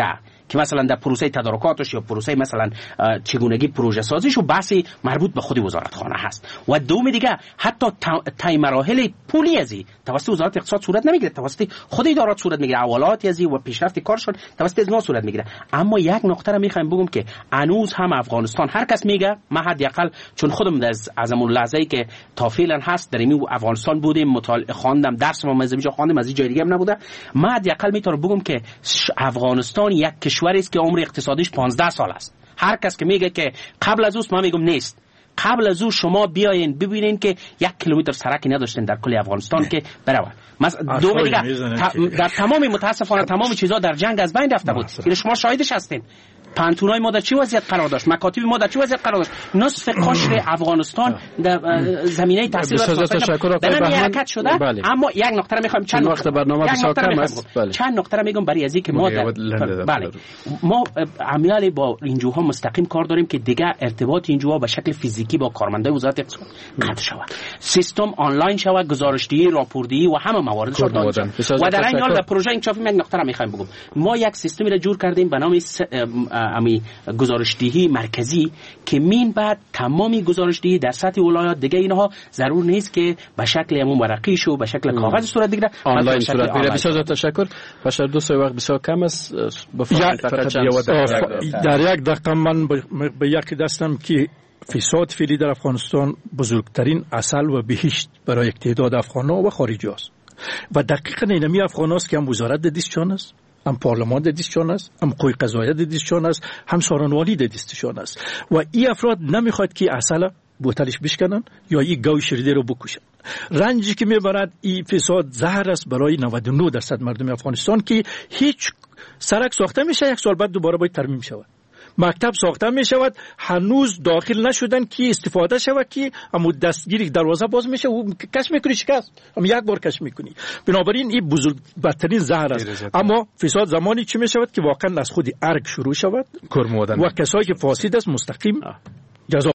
که مثلا در پروسه تدارکاتش یا پروسه مثلا چگونگی پروژه سازیش و بحثی مربوط به خود وزارتخانه هست. و دوم دیگه حتی تای مراحل پولی ازی توسط وزارت اقتصاد صورت نمیگیره، توسط خود ادارات صورت میگیره، اولات ازی و پیشرفت کارشون توسط از ما صورت میگیره. اما یک نکته رو میخوایم بگم که هنوز هم افغانستان هر کس میگه، من حداقل چون خودم از از اون لحظه‌ای که تا فعلا هست در این افغانستان بودیم، مطالعه خواندم، درس ما از اینجا خواندم، از این جای دیگه هم نبوده، من حداقل میتونم بگم که افغانستان یک کشوری است که عمر اقتصادیش پانزده سال است. هر کس که میگه که قبل از اوست، من میگم نیست. قبل از او شما بیاین ببینین که یک کیلومتر سرکی نداشتین در کل افغانستان که برابر. دو دیگه در تمام متاسفانه تمام چیزا در جنگ از بین رفته بود. این شما شاهدش هستین. پانتونای ما در چه وضعیت قرار داشت، مکاتب ما در چه وضعیت قرار داشت، نصف قشر افغانستان در زمینه تحصیل و در حرکت شده. بله. اما یک نکته رو میخوام چند وقت برنامه بسیار کم است. بله. چند نکته رو میگم برای ازی که ما در... بله ما عملیاتی با اینجوها مستقیم کار داریم که دیگه ارتباط اینجوها به شکل فیزیکی با کارمندای وزارت اقتصاد قطع شود، سیستم آنلاین شود، گزارشدهی، راپوردهی و همه موارد شد و در این حال در پروژه اینچافی یک نکته رو میخوایم بگم. ما یک سیستمی رو جور کردیم به نام امی گزارشدهی مرکزی که مین بعد تمامی گزارشدهی در سطح ولایات دیگه اینها ضرور نیست که به شکل همون ورقی شو به شکل کاغذ صورت بگیره، آنلاین صورت بگیره. بسیار تشکر. باشد دو سه وقت بسیار کم است. در یک دقیقه من به یک دستم که فساد فعلی در افغانستان بزرگترین عسل و بهشت برای یک تعداد افغان‌ها و خارجی است و دقیقاً اینمی افغان است که هم وزارت دیستشان است، هم پارلمان دیستشان است، هم قوی قضاییه دیستشان است، هم سارنوالی دیستشان است و این افراد نمیخواد که عسل بوتلش بشکنن یا این گاو شیرده رو بکشن. رنجی که میبرد این فساد زهر است برای نود و نه درصد مردم افغانستان که هیچ سرک ساخته میشه یک سال بعد دوباره باید ترمیم شود، مکتب ساخته می شود هنوز داخل نشدن که استفاده شود که اما دستگیری دروازه باز میشه و کش میکنی شکست هم یک بار کش میکنی. بنابراین این بزرگ بدترین زهر است. اما فساد زمانی چی می شود که واقعا از خود ارگ شروع شود و کسایی که فاسد است مستقیم جزا